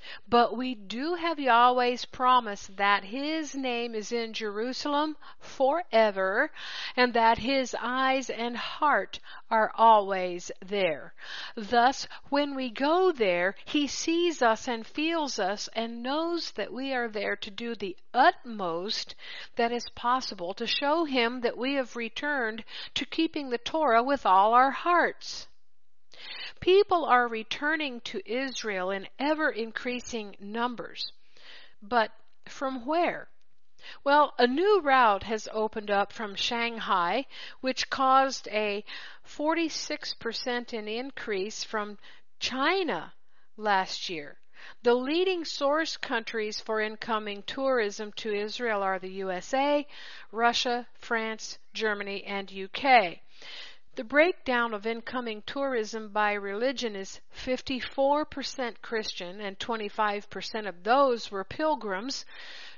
But we do have Yahweh's promise that His name is in Jerusalem forever, and that His eyes and heart are always there. Thus, when we go there, He sees us and feels us and knows that we are there to do the utmost that is possible to show Him that we have returned to keeping the Torah with all our hearts. People are returning to Israel in ever-increasing numbers. But from where? Well, a new route has opened up from Shanghai, which caused a 46% increase from China last year. The leading source countries for incoming tourism to Israel are the USA, Russia, France, Germany, and UK. The breakdown of incoming tourism by religion is 54% Christian, and 25% of those were pilgrims.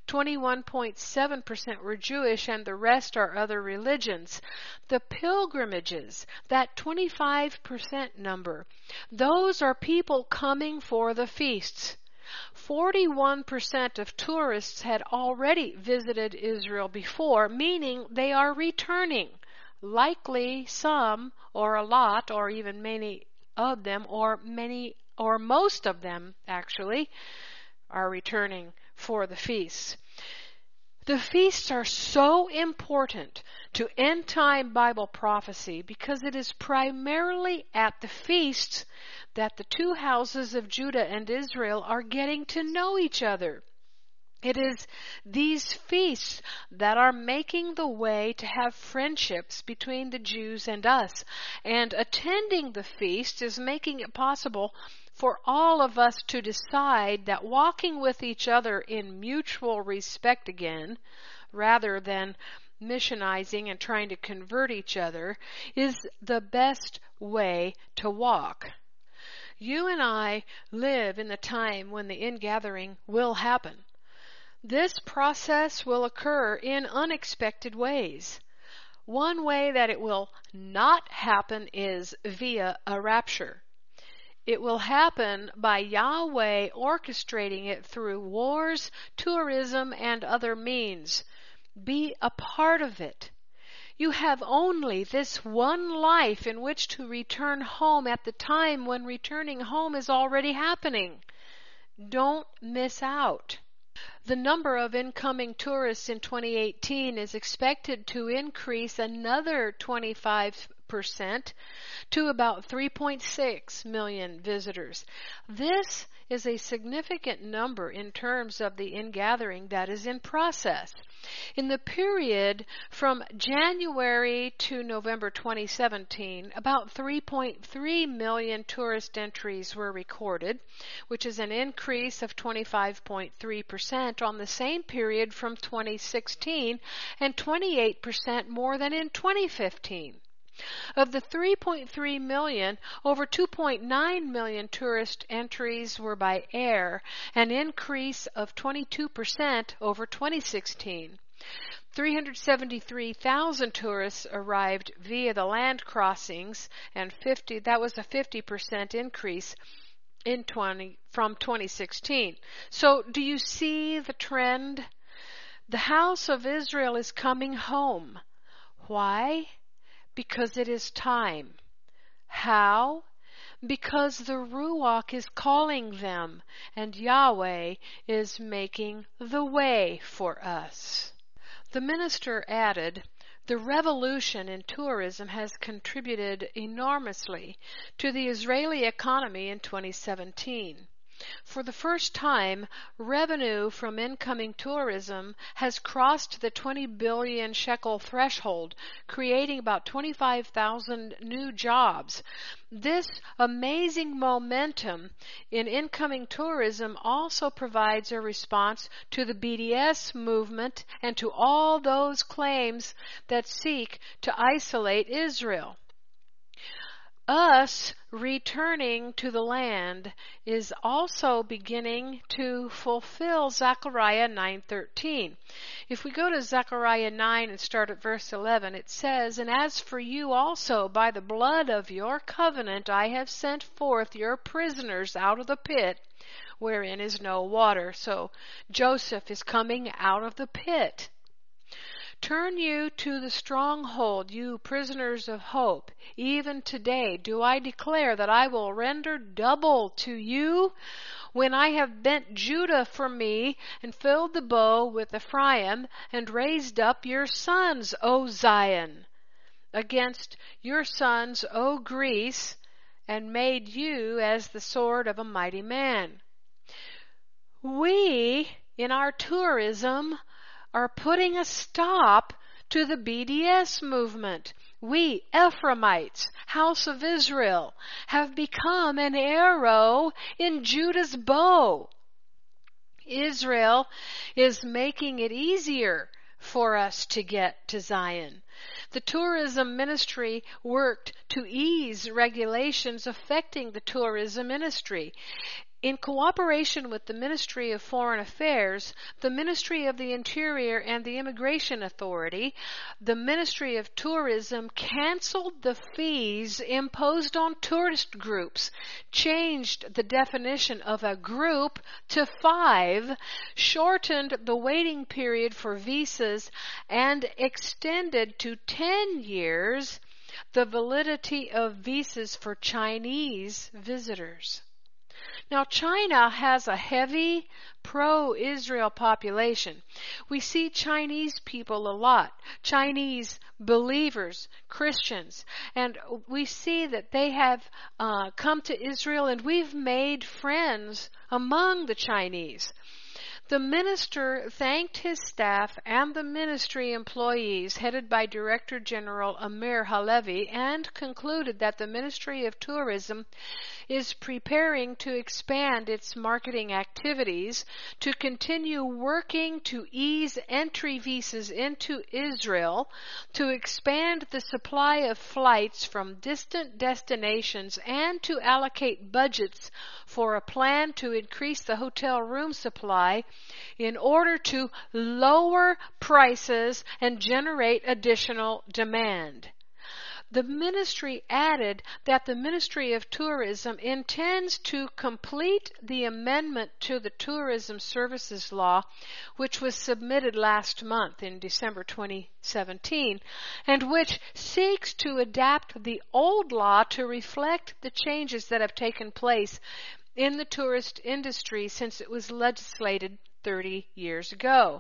21.7% were Jewish, and the rest are other religions. The pilgrimages, that 25% number, those are people coming for the feasts. 41% of tourists had already visited Israel before, meaning they are returning. Likely some, or a lot, or even many of them, or most of them actually, are returning for the feasts. The feasts are so important to end-time Bible prophecy because it is primarily at the feasts that the two houses of Judah and Israel are getting to know each other. It is these feasts that are making the way to have friendships between the Jews and us. And attending the feast is making it possible for all of us to decide that walking with each other in mutual respect again, rather than missionizing and trying to convert each other, is the best way to walk. You and I live in the time when the ingathering will happen. This process will occur in unexpected ways. One way that it will not happen is via a rapture. It will happen by Yahweh orchestrating it through wars, tourism, and other means. Be a part of it. You have only this one life in which to return home at the time when returning home is already happening. Don't miss out. The number of incoming tourists in 2018 is expected to increase another 25% to about 3.6 million visitors. This is a significant number in terms of the ingathering that is in process. In the period from January to November 2017, about 3.3 million tourist entries were recorded, which is an increase of 25.3% on the same period from 2016 and 28% more than in 2015. Of the 3.3 million, over 2.9 million tourist entries were by air, an increase of 22% over 2016. 373,000 tourists arrived via the land crossings, and that was a 50% increase from 2016. So do you see the trend? The house of Israel is coming home. Why? Because it is time. How? Because the Ruach is calling them, and Yahweh is making the way for us. The minister added, the revolution in tourism has contributed enormously to the Israeli economy in 2017. For the first time, revenue from incoming tourism has crossed the 20 billion shekel threshold, creating about 25,000 new jobs. This amazing momentum in incoming tourism also provides a response to the BDS movement and to all those claims that seek to isolate Israel. us returning to the land is also beginning to fulfill Zechariah 9:13. If we go to Zechariah 9 and start at verse 11, it says, "And as for you also, by the blood of your covenant, I have sent forth your prisoners out of the pit, wherein is no water." So Joseph is coming out of the pit. "Turn you to the stronghold, you prisoners of hope. Even today do I declare that I will render double to you when I have bent Judah for me and filled the bow with Ephraim and raised up your sons, O Zion, against your sons, O Greece, and made you as the sword of a mighty man." We, in our tourism, are putting a stop to the BDS movement. We, Ephraimites, House of Israel, have become an arrow in Judah's bow. Israel is making it easier for us to get to Zion. The tourism ministry worked to ease regulations affecting the tourism industry. In cooperation with the Ministry of Foreign Affairs, the Ministry of the Interior, and the Immigration Authority, the Ministry of Tourism canceled the fees imposed on tourist groups, changed the definition of a group to 5, shortened the waiting period for visas, and extended to 10 years the validity of visas for Chinese visitors. Now, China has a heavy pro-Israel population. We see Chinese people a lot, Chinese believers, Christians, and we see that they have come to Israel, and we've made friends among the Chinese. The minister thanked his staff and the ministry employees headed by Director General Amir Halevi and concluded that the Ministry of Tourism is preparing to expand its marketing activities, to continue working to ease entry visas into Israel, to expand the supply of flights from distant destinations, and to allocate budgets for a plan to increase the hotel room supply in order to lower prices and generate additional demand. The ministry added that the Ministry of Tourism intends to complete the amendment to the Tourism Services Law, which was submitted last month in December 2017, and which seeks to adapt the old law to reflect the changes that have taken place in the tourist industry since it was legislated 30 years ago.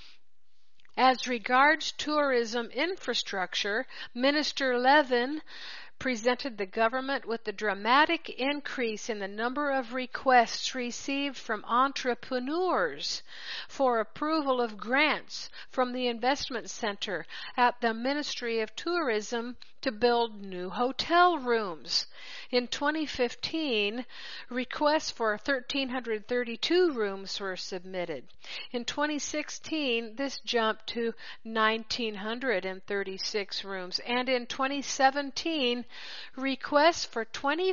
As regards tourism infrastructure, Minister Levin presented the government with the dramatic increase in the number of requests received from entrepreneurs for approval of grants from the investment center at the Ministry of Tourism to build new hotel rooms. In 2015, requests for 1,332 rooms were submitted. In 2016, this jumped to 1,936 rooms. And in 2017, requests for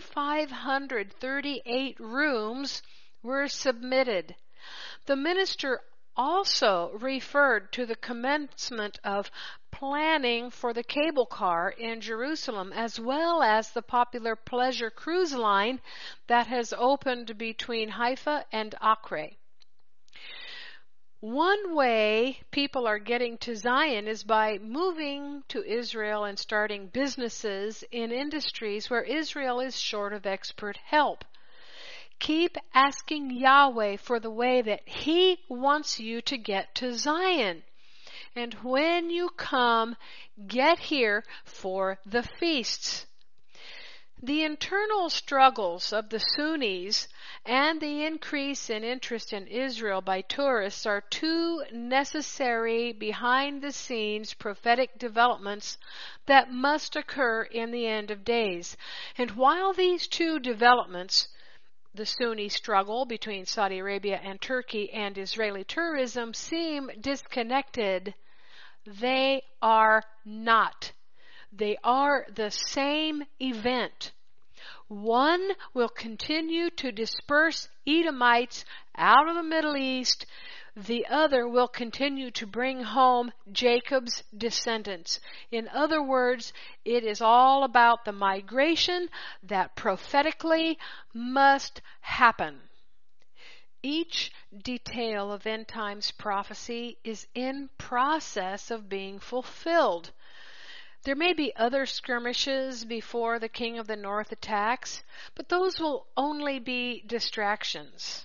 2,538 rooms were submitted. The minister also referred to the commencement of planning for the cable car in Jerusalem, as well as the popular pleasure cruise line that has opened between Haifa and Acre. One way people are getting to Zion is by moving to Israel and starting businesses in industries where Israel is short of expert help. Keep asking Yahweh for the way that He wants you to get to Zion. And when you come, get here for the feasts. The internal struggles of the Sunnis and the increase in interest in Israel by tourists are two necessary behind-the-scenes prophetic developments that must occur in the end of days. And while these two developments, the Sunni struggle between Saudi Arabia and Turkey and Israeli tourism, seem disconnected, they are not. They are the same event One will continue to disperse Edomites out of the Middle East. The other will continue to bring home Jacob's descendants. In other words, it is all about the migration that prophetically must happen. Each detail of end times prophecy is in process of being fulfilled. There may be other skirmishes before the king of the north attacks, but those will only be distractions.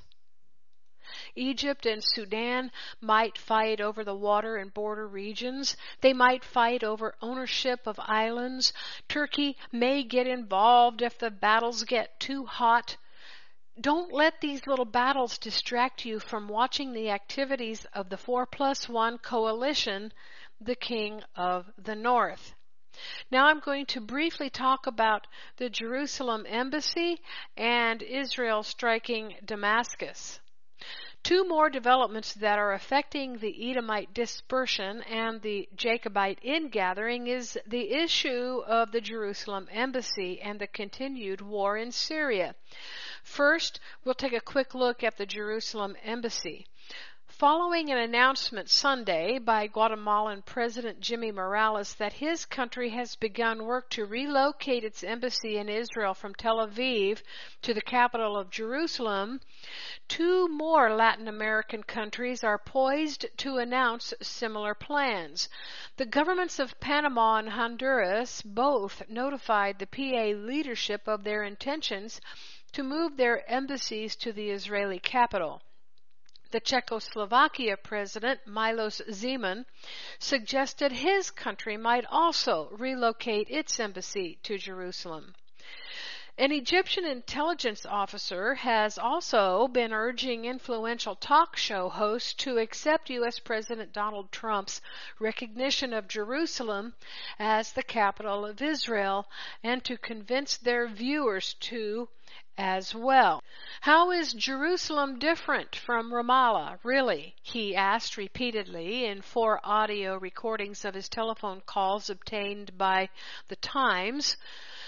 Egypt and Sudan might fight over the water and border regions. They might fight over ownership of islands. Turkey may get involved if the battles get too hot. Don't let these little battles distract you from watching the activities of the 4+1 coalition, the king of the north. Now I'm going to briefly talk about the Jerusalem embassy and Israel striking Damascus. Two more developments that are affecting the Edomite dispersion and the Jacobite ingathering is the issue of the Jerusalem embassy and the continued war in Syria. First, we'll take a quick look at the Jerusalem embassy. Following an announcement Sunday by Guatemalan President Jimmy Morales that his country has begun work to relocate its embassy in Israel from Tel Aviv to the capital of Jerusalem, two more Latin American countries are poised to announce similar plans. The governments of Panama and Honduras both notified the PA leadership of their intentions to move their embassies to the Israeli capital. The Czechoslovakia president, Milos Zeman, suggested his country might also relocate its embassy to Jerusalem. An Egyptian intelligence officer has also been urging influential talk show hosts to accept U.S. President Donald Trump's recognition of Jerusalem as the capital of Israel and to convince their viewers to as well. How is Jerusalem different from Ramallah, really? He asked repeatedly in 4 audio recordings of his telephone calls obtained by the Times.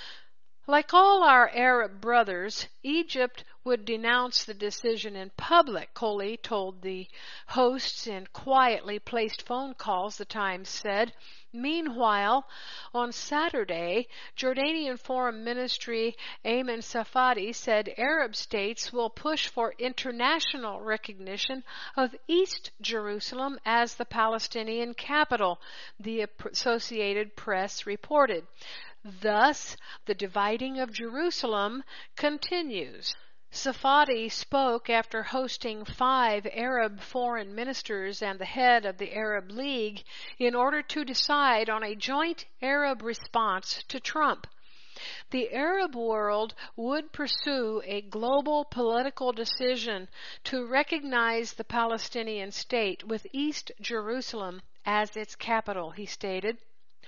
Like all our Arab brothers, Egypt would denounce the decision in public, Coley told the hosts in quietly placed phone calls, the Times said. Meanwhile, on Saturday, Jordanian Foreign Ministry Ayman Safadi said Arab states will push for international recognition of East Jerusalem as the Palestinian capital, the Associated Press reported. Thus, the dividing of Jerusalem continues. Safadi spoke after hosting 5 Arab foreign ministers and the head of the Arab League in order to decide on a joint Arab response to Trump. The Arab world would pursue a global political decision to recognize the Palestinian state with East Jerusalem as its capital, he stated.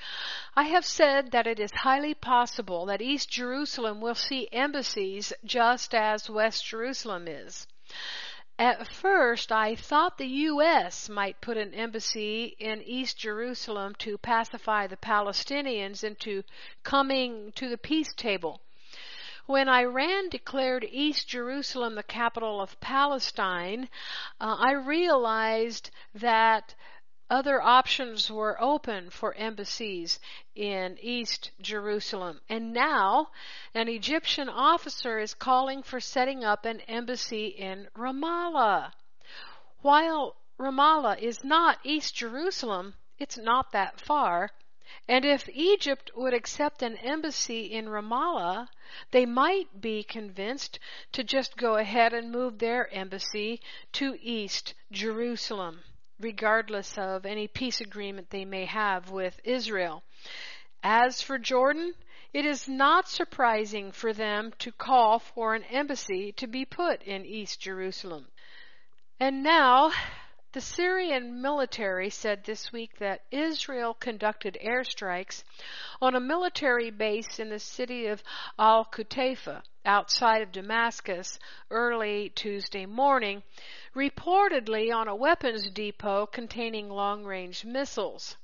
I have said that it is highly possible that East Jerusalem will see embassies just as West Jerusalem is. At first, I thought the U.S. might put an embassy in East Jerusalem to pacify the Palestinians into coming to the peace table. When Iran declared East Jerusalem the capital of Palestine, I realized that other options were open for embassies in East Jerusalem. And now, an Egyptian officer is calling for setting up an embassy in Ramallah. While Ramallah is not East Jerusalem, it's not that far. And if Egypt would accept an embassy in Ramallah, they might be convinced to just go ahead and move their embassy to East Jerusalem, regardless of any peace agreement they may have with Israel. As for Jordan, it is not surprising for them to call for an embassy to be put in East Jerusalem. And now, the Syrian military said this week that Israel conducted airstrikes on a military base in the city of Al-Qutayfa, outside of Damascus, early Tuesday morning, reportedly on a weapons depot containing long-range missiles.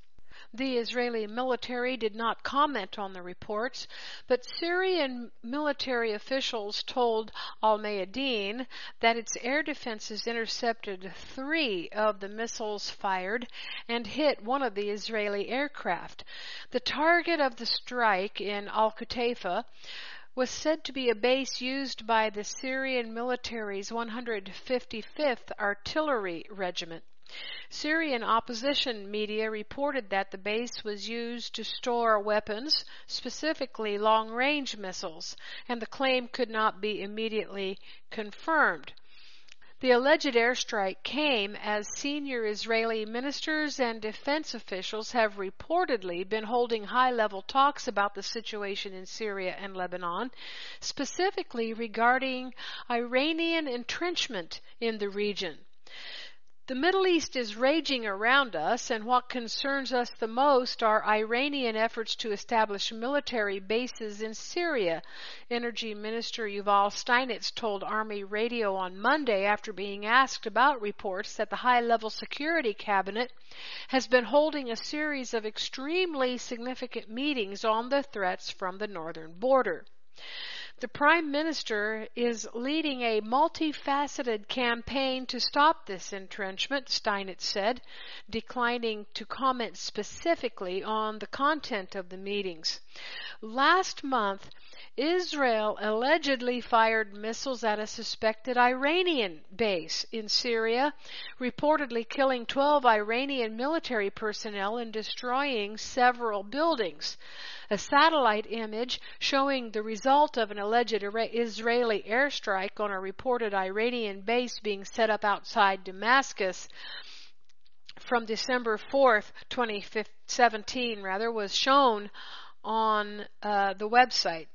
The Israeli military did not comment on the reports, but Syrian military officials told Al Mayadeen that its air defenses intercepted 3 of the missiles fired and hit one of the Israeli aircraft. The target of the strike in Al-Qutaifa was said to be a base used by the Syrian military's 155th Artillery Regiment. Syrian opposition media reported that the base was used to store weapons, specifically long-range missiles, and the claim could not be immediately confirmed. The alleged airstrike came as senior Israeli ministers and defense officials have reportedly been holding high-level talks about the situation in Syria and Lebanon, specifically regarding Iranian entrenchment in the region. The Middle East is raging around us, and what concerns us the most are Iranian efforts to establish military bases in Syria, Energy Minister Yuval Steinitz told Army Radio on Monday after being asked about reports that the high-level security cabinet has been holding a series of extremely significant meetings on the threats from the northern border. The Prime Minister is leading a multifaceted campaign to stop this entrenchment, Steinitz said, declining to comment specifically on the content of the meetings. Last month, Israel allegedly fired missiles at a suspected Iranian base in Syria, reportedly killing 12 Iranian military personnel and destroying several buildings. A satellite image showing the result of an alleged Israeli airstrike on a reported Iranian base being set up outside Damascus from December 4th, 2017, was shown on the website.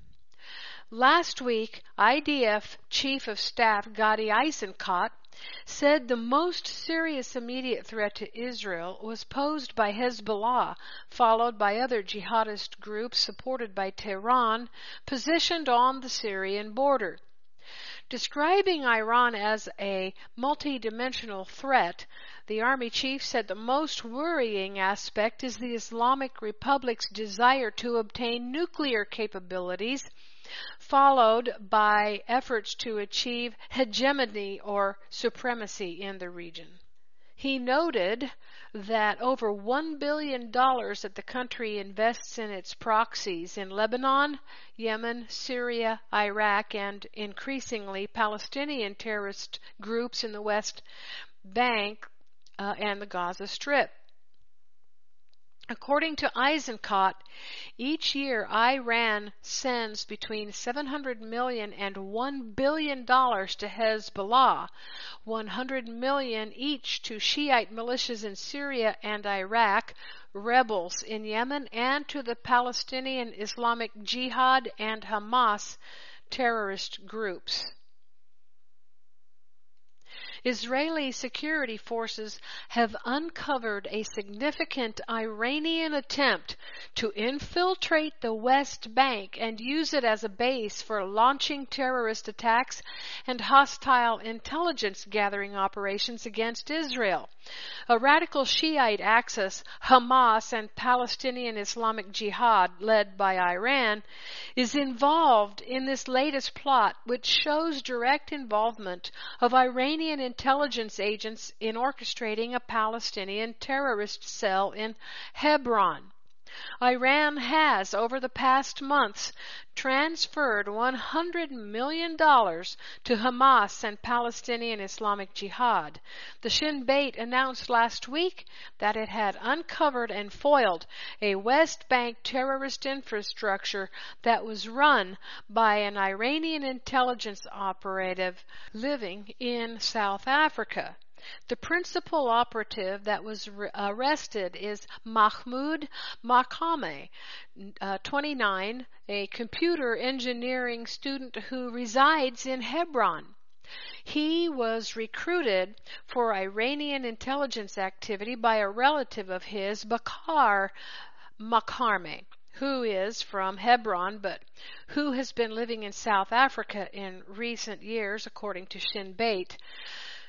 Last week, IDF Chief of Staff Gadi Eisenkot said the most serious immediate threat to Israel was posed by Hezbollah, followed by other jihadist groups supported by Tehran, positioned on the Syrian border. Describing Iran as a multidimensional threat, the Army Chief said the most worrying aspect is the Islamic Republic's desire to obtain nuclear capabilities, followed by efforts to achieve hegemony or supremacy in the region. He noted that over $1 billion that the country invests in its proxies in Lebanon, Yemen, Syria, Iraq, and increasingly Palestinian terrorist groups in the West Bank and the Gaza Strip. According to Eisenkot, each year Iran sends between $700 million and $1 billion to Hezbollah, $100 million each to Shiite militias in Syria and Iraq, rebels in Yemen, and to the Palestinian Islamic Jihad and Hamas terrorist groups. Israeli security forces have uncovered a significant Iranian attempt to infiltrate the West Bank and use it as a base for launching terrorist attacks and hostile intelligence gathering operations against Israel. A radical Shiite axis, Hamas and Palestinian Islamic Jihad, led by Iran, is involved in this latest plot, which shows direct involvement of Iranian intelligence agents in orchestrating a Palestinian terrorist cell in Hebron. Iran has, over the past months, transferred $100 million to Hamas and Palestinian Islamic Jihad. The Shin Bet announced last week that it had uncovered and foiled a West Bank terrorist infrastructure that was run by an Iranian intelligence operative living in South Africa. The principal operative that was arrested is Mahmoud Makame, 29, a computer engineering student who resides in Hebron. He was recruited for Iranian intelligence activity by a relative of his, Bakar Makame, who is from Hebron but who has been living in South Africa in recent years, according to Shin Bet.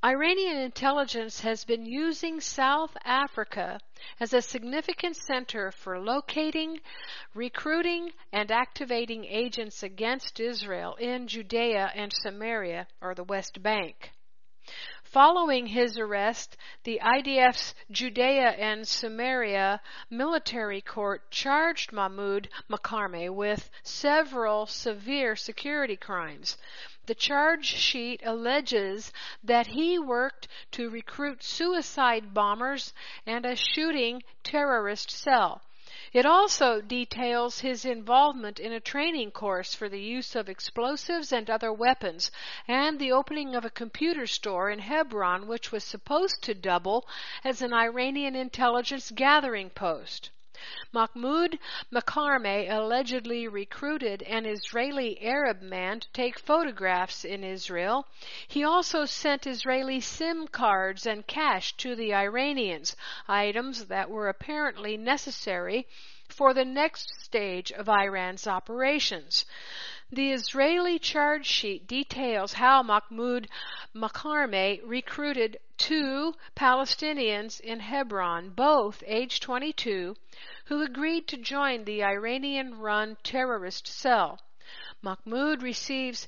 Iranian intelligence has been using South Africa as a significant center for locating, recruiting, and activating agents against Israel in Judea and Samaria, or the West Bank. Following his arrest, the IDF's Judea and Samaria military court charged Mahmoud Makarme with several severe security crimes. The charge sheet alleges that he worked to recruit suicide bombers and a shooting terrorist cell. It also details his involvement in a training course for the use of explosives and other weapons, and the opening of a computer store in Hebron, which was supposed to double as an Iranian intelligence gathering post. Mahmoud Makarme allegedly recruited an Israeli Arab man to take photographs in Israel. He also sent Israeli SIM cards and cash to the Iranians, items that were apparently necessary for the next stage of Iran's operations. The Israeli charge sheet details how Mahmoud Makarme recruited 2 Palestinians in Hebron, both age 22, who agreed to join the Iranian-run terrorist cell. Mahmoud receives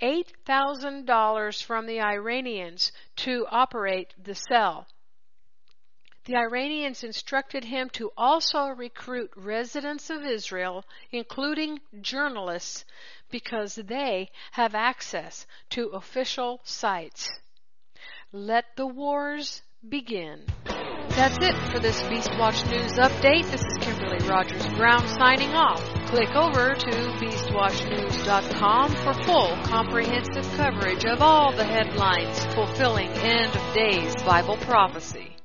$8,000 from the Iranians to operate the cell. The Iranians instructed him to also recruit residents of Israel, including journalists, because they have access to official sites. Let the wars begin. That's it for this Beastwatch News Update. This is Kimberly Rogers Brown signing off. Click over to BeastWatchNews.com for full comprehensive coverage of all the headlines fulfilling end-of-days Bible prophecy.